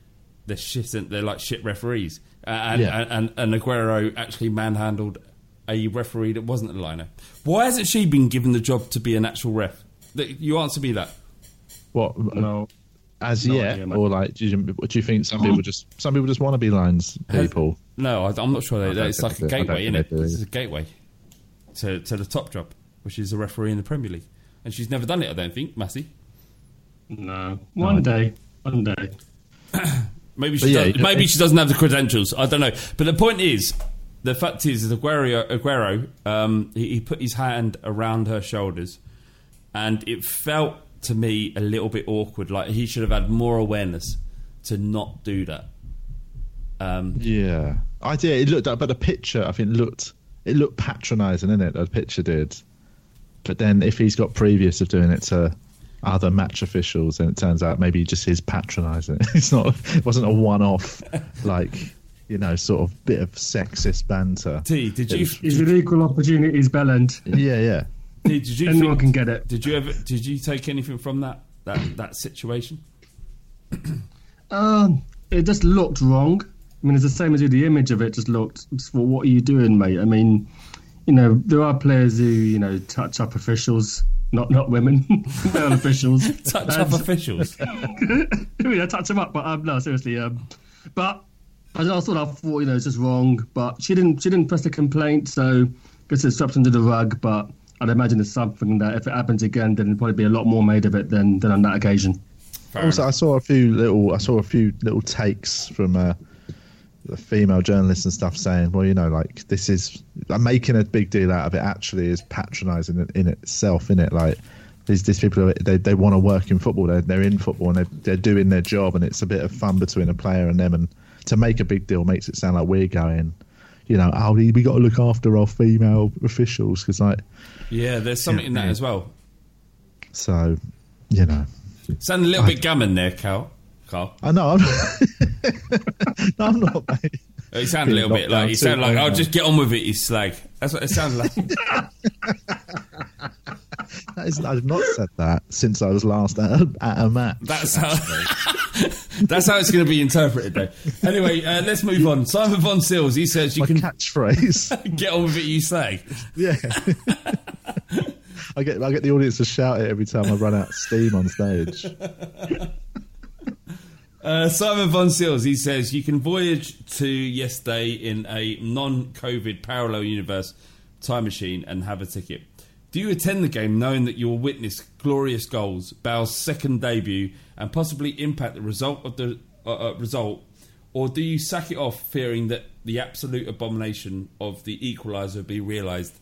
they're shit. They're like shit referees. Uh, and, Yeah. and, and and Aguero actually manhandled a referee that wasn't a liner. Why hasn't she been given the job to be an actual ref? That- You answer me that. What? No. As No yet, idea, mate. or like, do you, do you think some people just some people just want to be lines people? No, I, I'm not sure. They, I don't it's think like a they do. I gateway, don't isn't it? think they do. It's a gateway to to the top job, which is a referee in the Premier League, and she's never done it. I don't think, Massey. No. One day. One day. Maybe But she yeah, does, you- maybe she doesn't have the credentials. I don't know. But the point is, the fact is, is Aguero, Aguero um, he, he put his hand around her shoulders, and it felt to me a little bit awkward. Like he should have had more awareness to not do that. Um, Yeah, I did. It looked, but the picture, I think, looked it looked patronising, didn't it? The picture did. But then, if he's got previous of doing it to other match officials, then it turns out maybe just his patronising. It's not. It wasn't a one-off, like you know, sort of bit of sexist banter. T, did you? He's an equal opportunities bellend. Yeah, yeah. Did, did you Anyone think- can get it. Did you ever? Did you take anything from that that that situation? Um, it just looked wrong. I mean, it's the same as you. The image of it just looked. Just, well, what are you doing, mate? I mean, you know, there are players who you know touch up officials, not not women, male officials. Touch up officials. yeah, touch them up. But um, no, seriously. Um, but I just thought I thought you know it's just wrong. But she didn't. She didn't press the complaint, so I guess it's swept under the rug. But I'd imagine it's something that if it happens again, then there'll probably be a lot more made of it than than on that occasion. Fair Also, enough. I saw a few little. I saw a few little takes from uh, the female journalists and stuff saying, "Well, you know, like this is like, making a big deal out of it. Actually, is patronising in, in itself. In it, like these these people, are, they they want to work in football. They're they're in football and they're, they're doing their job, and it's a bit of fun between a player and them. And to make a big deal makes it sound like we're going, you know, oh, we got to look after our female officials because, like, Yeah, there's something in that Yeah. as well. so, you know." Sound a little bit gammon there, Carl. Carl. I know. I'm no, I'm not, mate. You sound a little bit like you sound like I'll just get on with it, you slag. That's what it sounds like. That is, I've not said that since I was last at a, at a match. That's how. That's how it's going to be interpreted, though. Anyway, uh, let's move on. Simon Von Sils, he says you My can catchphrase. get on with it, you slag. Yeah. I get I get the audience to shout it every time I run out of steam on stage. Uh, Simon Von Sils, he says you can voyage to yesterday in a non-COVID parallel universe time machine and have a ticket. Do you attend the game knowing that you will witness glorious goals, Bale's second debut, and possibly impact the result of the uh, uh, result, or do you sack it off fearing that the absolute abomination of the equaliser will be realised?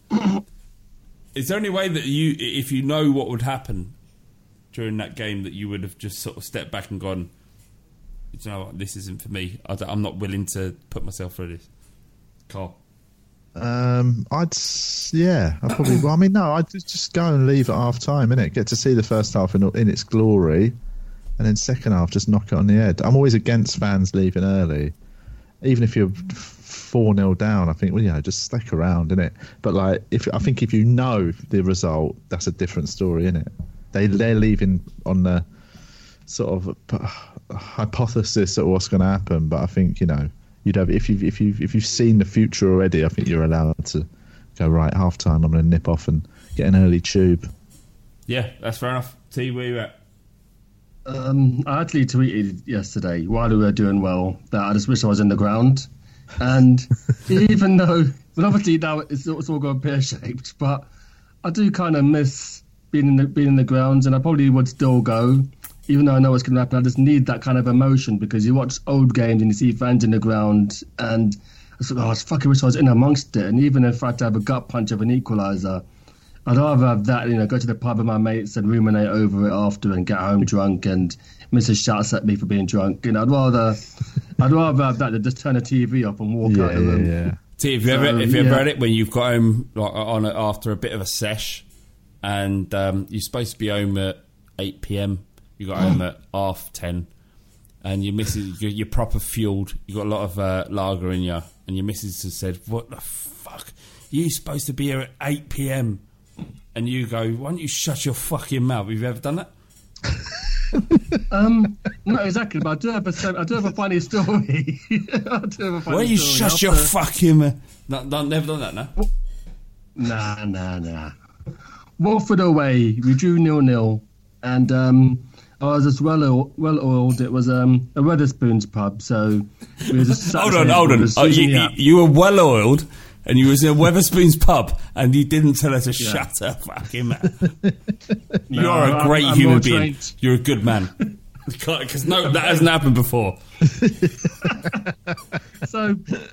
Is there any way that you, if you know what would happen during that game, that you would have just sort of stepped back and gone, you know what, this isn't for me. I don't, I'm not willing to put myself through this. Carl. Um, I'd s- yeah, I probably. Well, I mean, no, I'd just just go and leave at half time, innit? Get to see the first half in, in its glory, and then second half just knock it on the head. I'm always against fans leaving early, even if you're four nil down. I think, well, you know, just stick around, innit? But like, if I think if you know the result, that's a different story, innit? They they're leaving on the sort of uh, hypothesis of what's going to happen, but I think, you know, you'd have if you if you if you've seen the future already, I think you're allowed to go, right, half time, I'm going to nip off and get an early tube. Yeah, that's fair enough. T, where you at? Um, I actually tweeted yesterday while we were doing well that I just wish I was in the ground. And even though, well, obviously now it's, it's all gone pear shaped, but I do kind of miss being in the being in the grounds, and I probably would still go, even though I know what's going to happen. I just need that kind of emotion because you watch old games and you see fans in the ground, and I thought, oh, I fucking wish I was in amongst it. And even if I had to have a gut punch of an equaliser, I'd rather have that, you know, go to the pub with my mates and ruminate over it after and get home drunk and Missus shouts at me for being drunk. You know, I'd rather, I'd rather have that than just turn the T V off and walk Yeah, out of the room. yeah, yeah. T, have you So, ever, have you ever yeah. had it when you've got home like, on it after a bit of a sesh, and um, you're supposed to be home at eight p.m. You got home at half ten, and your missus, you're, you're proper fueled. You got a lot of uh, lager in you, and your missus has said, "What the fuck? You're supposed to be here at eight p.m." And you go, "Why don't you shut your fucking mouth?" Have you ever done that? Um, not exactly, but I do have a, I do have a funny story. I do have a funny Why you story. shut After... your fucking... Uh, no, no, never done that, no? Nah, nah, nah. Watford away, we drew nil-nil, and um, I was just well well oiled. It was um, a Wetherspoons pub, so we were just hold on, hold on. Oh, you, you, you were well oiled, and you was in a Wetherspoons pub, and you didn't tell her to yeah. shut up, fucking man. No, You're a great I'm, I'm human being. trained. You're a good man. Because no, that hasn't happened before. so.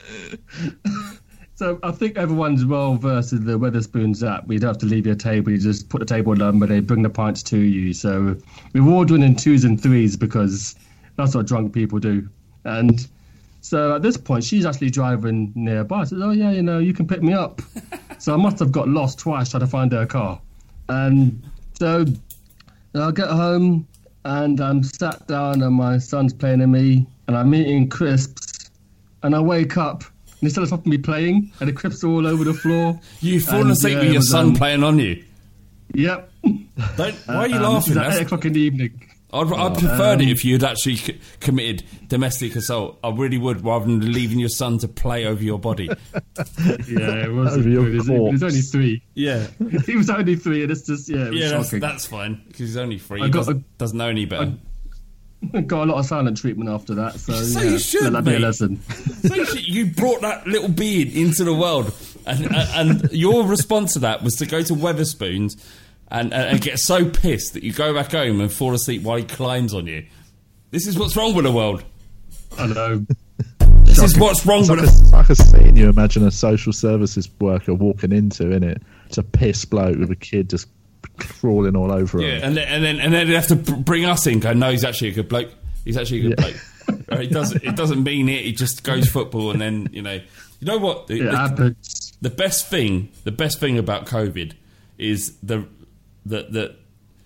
So I think everyone's well versed in the Wetherspoons app. We'd have to leave your table. You just put the table number, they bring the pints to you. So we were ordering in twos and threes because that's what drunk people do. And so at this point, she's actually driving nearby. I said, oh, yeah, you know, you can pick me up. So I must have got lost twice trying to find her car. And so I get home and I'm sat down and my son's playing at me and I'm eating crisps and I wake up. And instead of stopping me playing, and the crisps are all over the floor. You've fallen asleep yeah, with your was, son um, playing on you. Yep. Don't, why are you um, laughing? At eight o'clock in the evening. I'd, I'd preferred um, it if you'd actually c- committed domestic assault. I really would, rather than leaving your son to play over your body. Yeah, it was. It was, it was only three. Yeah, he was only three, and it's just yeah, it was yeah, shocking. That's, that's fine because he's only three. He doesn't, a, doesn't know any better. I got a lot of silent treatment after that, so, so yeah, you should, that'd be a lesson. So you, should, you brought that little beard into the world, and, and, and your response to that was to go to Wetherspoons and, and, and get so pissed that you go back home and fall asleep while he climbs on you. This is what's wrong with the world. I know. This is what's wrong it's with like it. Like a scene you imagine a social services worker walking into, innit? It's a piss bloke with a kid just crawling all over him. Yeah, and then, and then and then they have to bring us in. Go, no, he's actually a good bloke. He's actually a good yeah. bloke. Right, it doesn't. It doesn't mean it. He just goes football, and then you know, you know what? The, the, the best thing, the best thing about COVID is the that that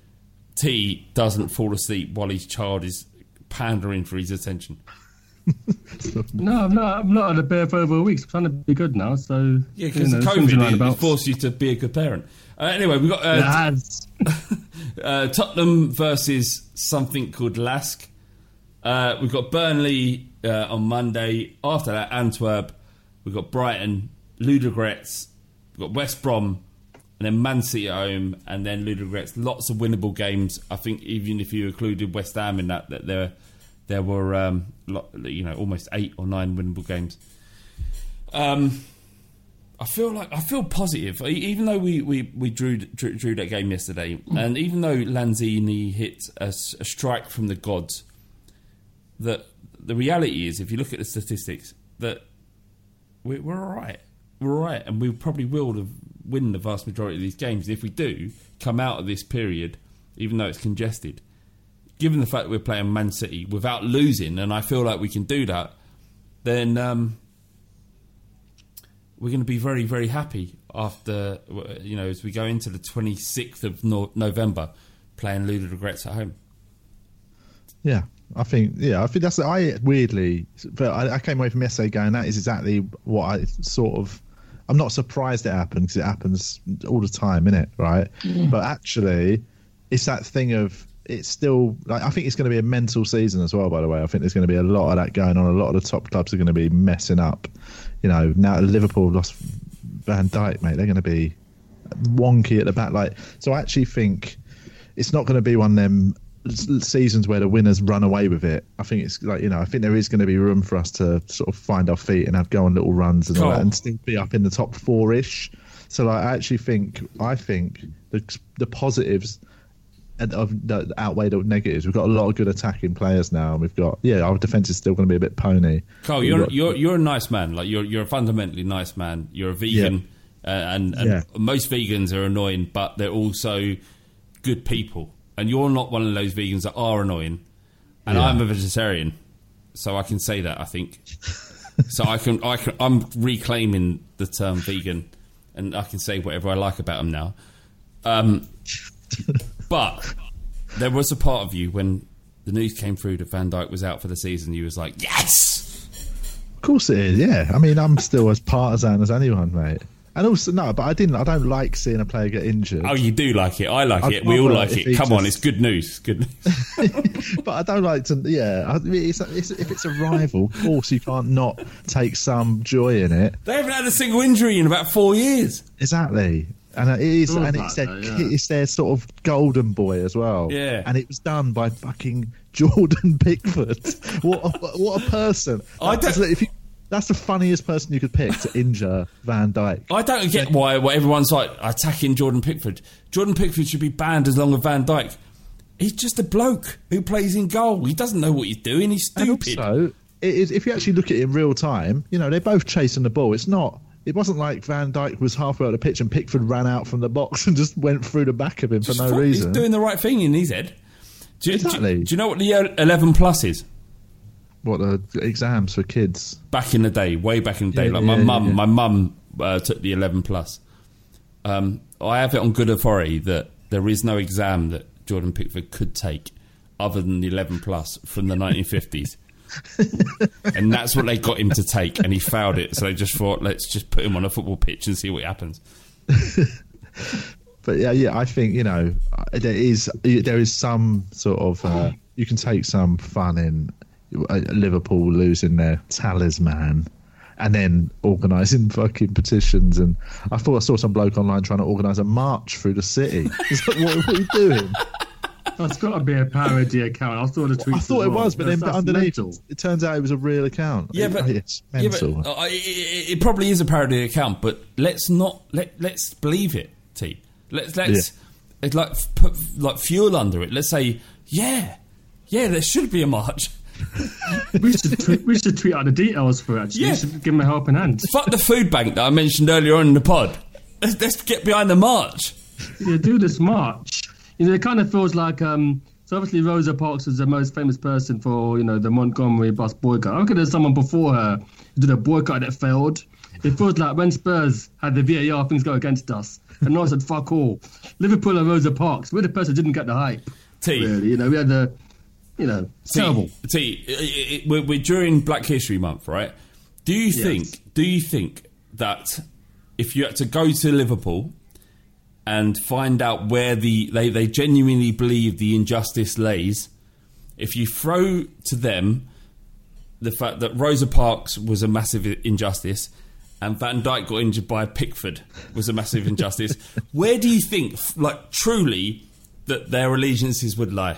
T doesn't fall asleep while his child is pandering for his attention. No, I'm not. I'm not on a bear for over a week. I'm trying to be good now. So yeah, because you know, COVID it forced you to be a good parent. Uh, anyway, we got uh, uh, Tottenham versus something called Lask. Uh, we've got Burnley uh, on Monday. After that, Antwerp. We've got Brighton, Ludogorets. We've got West Brom, and then Man City at home, and then Ludogorets. Lots of winnable games. I think even if you included West Ham in that, that there there were um, you know almost eight or nine winnable games. Um. I feel like I feel positive, even though we, we, we drew, drew drew that game yesterday, and even though Lanzini hit a, a strike from the gods. That the reality is, if you look at the statistics, that we're, we're all right, we're all right, and we probably will win the vast majority of these games. And if we do come out of this period, even though it's congested, given the fact that we're playing Man City without losing, and I feel like we can do that, then. Um, We're going to be very, very happy after, you know, as we go into the twenty-sixth of no- November playing Ludogorets at home. Yeah, I think, yeah, I think that's, I weirdly, but I, I came away from yesterday going, that is exactly what I sort of, I'm not surprised it happened because it happens all the time, innit, right? Mm. But actually, it's that thing of, it's still, like, I think it's going to be a mental season as well, by the way. I think there's going to be a lot of that going on. A lot of the top clubs are going to be messing up. You know, now Liverpool lost Van Dijk, mate. They're going to be wonky at the back. Like, so I actually think it's not going to be one of them seasons where the winners run away with it. I think it's like, you know, I think there is going to be room for us to sort of find our feet and have go on little runs and all that, and still be up in the top four-ish. So like, I actually think, I think the the positives of that outweigh the negatives. We've got a lot of good attacking players now, and we've got yeah, our defence is still going to be a bit pony. Carl, you're got, you're you're a nice man. Like you're you're a fundamentally nice man. You're a vegan, yeah. uh, and, and yeah. most vegans are annoying, but they're also good people. And you're not one of those vegans that are annoying. And yeah. I'm a vegetarian, so I can say that. I think so. I can I can I'm reclaiming the term vegan, and I can say whatever I like about them now. Um. But there was a part of you when the news came through that Van Dijk was out for the season, you was like, yes! Of course it is, yeah. I mean, I'm still as partisan as anyone, mate. And also, no, but I didn't. I don't like seeing a player get injured. Oh, you do like it. I like I'd it. We all like if it. he Come just- on, it's good news. Good news. But I don't like to. Yeah, I mean, it's, it's, if it's a rival, of course you can't not take some joy in it. They haven't had a single injury in about four years. Exactly. And it is, Feels and like it's their, that, yeah. it's their sort of golden boy as well. Yeah. And it was done by fucking Jordan Pickford. What a, what a person! I That's, don't- if you, that's the funniest person you could pick to injure Van Dijk. I don't get why, why everyone's like attacking Jordan Pickford. Jordan Pickford should be banned as long as Van Dijk. He's just a bloke who plays in goal. He doesn't know what he's doing. He's And stupid. also, it is, if you actually look at it in real time, you know they're both chasing the ball. It's not. It wasn't like Van Dijk was halfway up the pitch and Pickford ran out from the box and just went through the back of him Just for no fuck- reason. He's doing the right thing in his head. Do, you- Exactly. do, do you know what the eleven plus is? What the exams for kids? Back in the day, way back in the day, Yeah, like my yeah, mum, yeah. my mum uh, took the eleven plus. Um, I have it on good authority that there is no exam that Jordan Pickford could take other than the eleven plus from the nineteen fifties. And that's what they got him to take, and he failed it. So they just thought, let's just put him on a football pitch and see what happens. But yeah, yeah, I think you know there is there is some sort of uh, you can take some fun in uh, Liverpool losing their talisman, and then organising fucking petitions. And I thought I saw some bloke online trying to organise a march through the city. It's like, what, what are you doing? That's got to be a parody account. I saw the tweets. I thought as it well. was, but That's- then that's underneath, mental. it turns out it was a real account. Yeah, It- but it's yeah, mental. but, uh, it, it, it probably is a parody account, but let's not let let's believe it, T. Let's let's it's like put like fuel under it. Let's say, yeah, yeah, there should be a march. we should tweet, we should tweet out the details for it. Actually, Yeah. we should give him a helping hand. Fuck the food bank that I mentioned earlier on in the pod. Let's, let's get behind the march. Yeah, do this march. You know, it kind of feels like um. So obviously Rosa Parks was the most famous person for, you know, the Montgomery bus boycott. I reckon there's someone before her who did a boycott that failed. It feels like when Spurs had the V A R, things go against us. And no one said, fuck all. Liverpool and Rosa Parks, we're the person who didn't get the hype. T. Really, you know, we had the, you know, terrible. T, T it, it, we're, we're during Black History Month, right? Do you Yes. think? Do you think that if you had to go to Liverpool and find out where the they, they genuinely believe the injustice lays, if you throw to them the fact that Rosa Parks was a massive injustice and Van Dijk got injured by Pickford was a massive injustice, where do you think, like truly, that their allegiances would lie?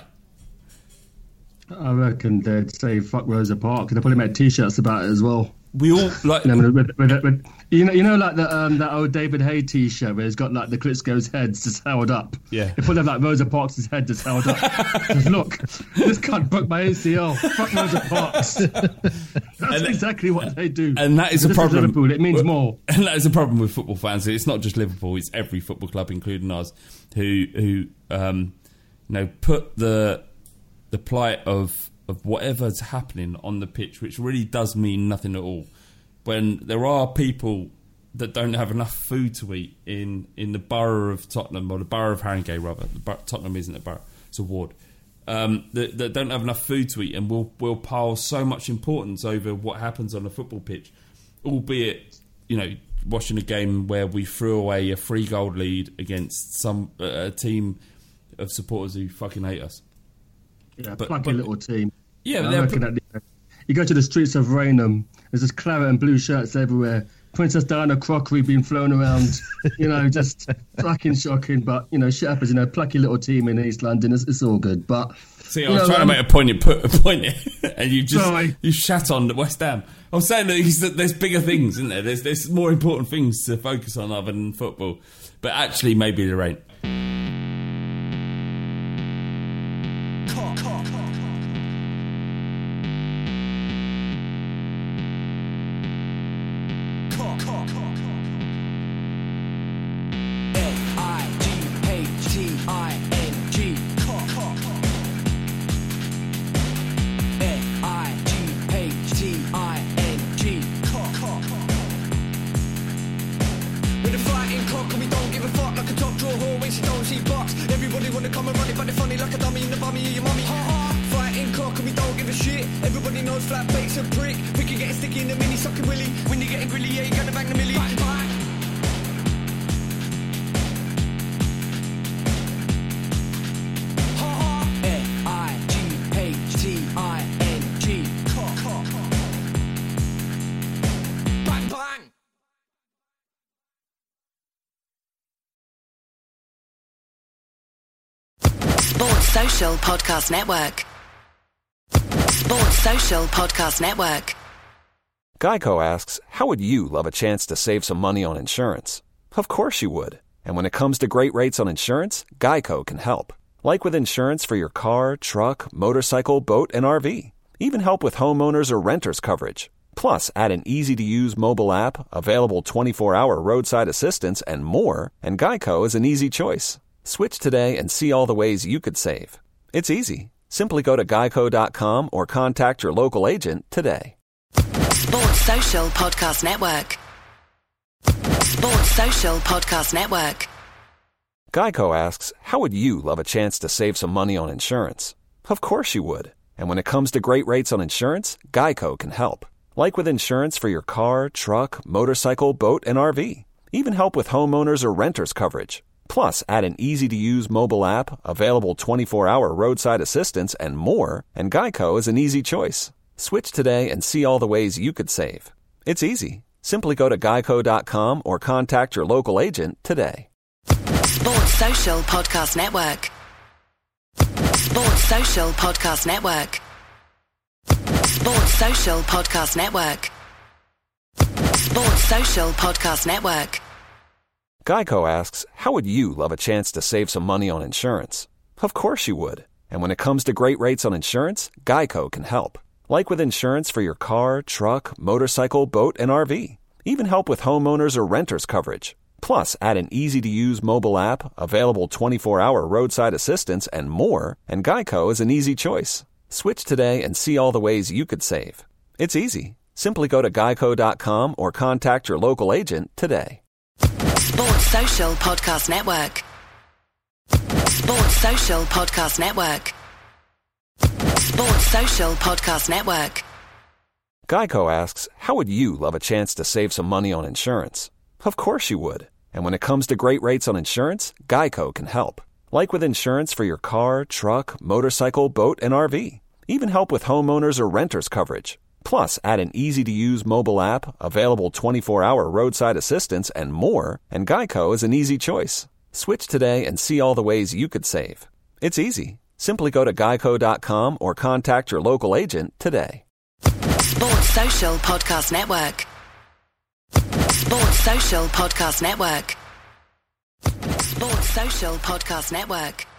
I reckon they'd say fuck Rosa Parks. They probably made t-shirts about it as well. We all like. You know, with, with, with, you know, you know, like the um, that old David Hay T-shirt where it's got like the Klitschko's heads just held up. Yeah. They put them like Rosa Parks' head just held up. Just, look, this cunt broke my A C L. Fuck Rosa Parks. That's And- exactly what they do. And that is a This problem. Liverpool. It means more. And that is a problem with football fans. It's not just Liverpool; it's every football club, including ours, who who um, you know put the the plight of of whatever's happening on the pitch, which really does mean nothing at all. When there are people that don't have enough food to eat in, in the borough of Tottenham, or the borough of Haringey, rather. The bor- Tottenham isn't a borough; it's a ward. Um, that, that don't have enough food to eat, and will will pile so much importance over what happens on a football pitch, albeit, you know, watching a game where we threw away a three goal lead against some uh, a team of supporters who fucking hate us. Yeah, But- plucky but- little team. Yeah, I but they're reckon pl- that, you go to the streets of Raynham, there's just claret and blue shirts everywhere. Princess Diana crockery being flown around, you know, just fucking shocking. But, you know, shit happens, you know, plucky little team in East London, it's, it's all good. But See, I you was know, trying um, to make a point, you put a point in, and you just Sorry. you shat on West Ham. I'm saying that he's, that there's bigger things, isn't there? There's there's more important things to focus on other than football. But actually, maybe there ain't. With a fighting cock and we don't give a fuck, like a top drawer whore when she don't see box. Everybody wanna come and run it, but they're funny like a dummy in the bummy of your mummy. Fighting cock and we don't give a shit. Everybody knows flat bait's a prick. We can get sticky in the mini sucking willy. When you're getting grilly, yeah, you gonna bang the millie. Sports Social Podcast Network. Sports Social Podcast Network. Geico asks, how would you love a chance to save some money on insurance? Of course you would. And when it comes to great rates on insurance, Geico can help. Like with insurance for your car, truck, motorcycle, boat, and R V. Even help with homeowners or renters coverage. Plus, add an easy-to-use mobile app, available twenty-four hour roadside assistance, and more, and Geico is an easy choice. Switch today and see all the ways you could save. It's easy. Simply go to geico dot com or contact your local agent today. Sports Social Podcast Network. Sports Social Podcast Network. Geico asks, how would you love a chance to save some money on insurance? Of course you would. And when it comes to great rates on insurance, Geico can help. Like with insurance for your car, truck, motorcycle, boat, and R V. Even help with homeowners or renters coverage. Plus, add an easy-to-use mobile app, available twenty-four hour roadside assistance, and more, and Geico is an easy choice. Switch today and see all the ways you could save. It's easy. Simply go to geico dot com or contact your local agent today. Sports Social Podcast Network. Sports Social Podcast Network. Sports Social Podcast Network. Sports Social Podcast Network. Geico asks, how would you love a chance to save some money on insurance? Of course you would. And when it comes to great rates on insurance, Geico can help. Like with insurance for your car, truck, motorcycle, boat, and R V. Even help with homeowners or renters coverage. Plus, add an easy-to-use mobile app, available twenty-four hour roadside assistance, and more, and Geico is an easy choice. Switch today and see all the ways you could save. It's easy. Simply go to geico dot com or contact your local agent today. Sports Social Podcast Network. Sports Social Podcast Network. Sports Social Podcast Network. Geico asks, how would you love a chance to save some money on insurance? Of course you would. And when it comes to great rates on insurance, Geico can help. Like with insurance for your car, truck, motorcycle, boat, and R V. Even help with homeowners or renters coverage. Plus, add an easy-to-use mobile app, available twenty-four hour roadside assistance, and more, and Geico is an easy choice. Switch today and see all the ways you could save. It's easy. Simply go to geico dot com or contact your local agent today. Sports Social Podcast Network. Sports Social Podcast Network. Sports Social Podcast Network.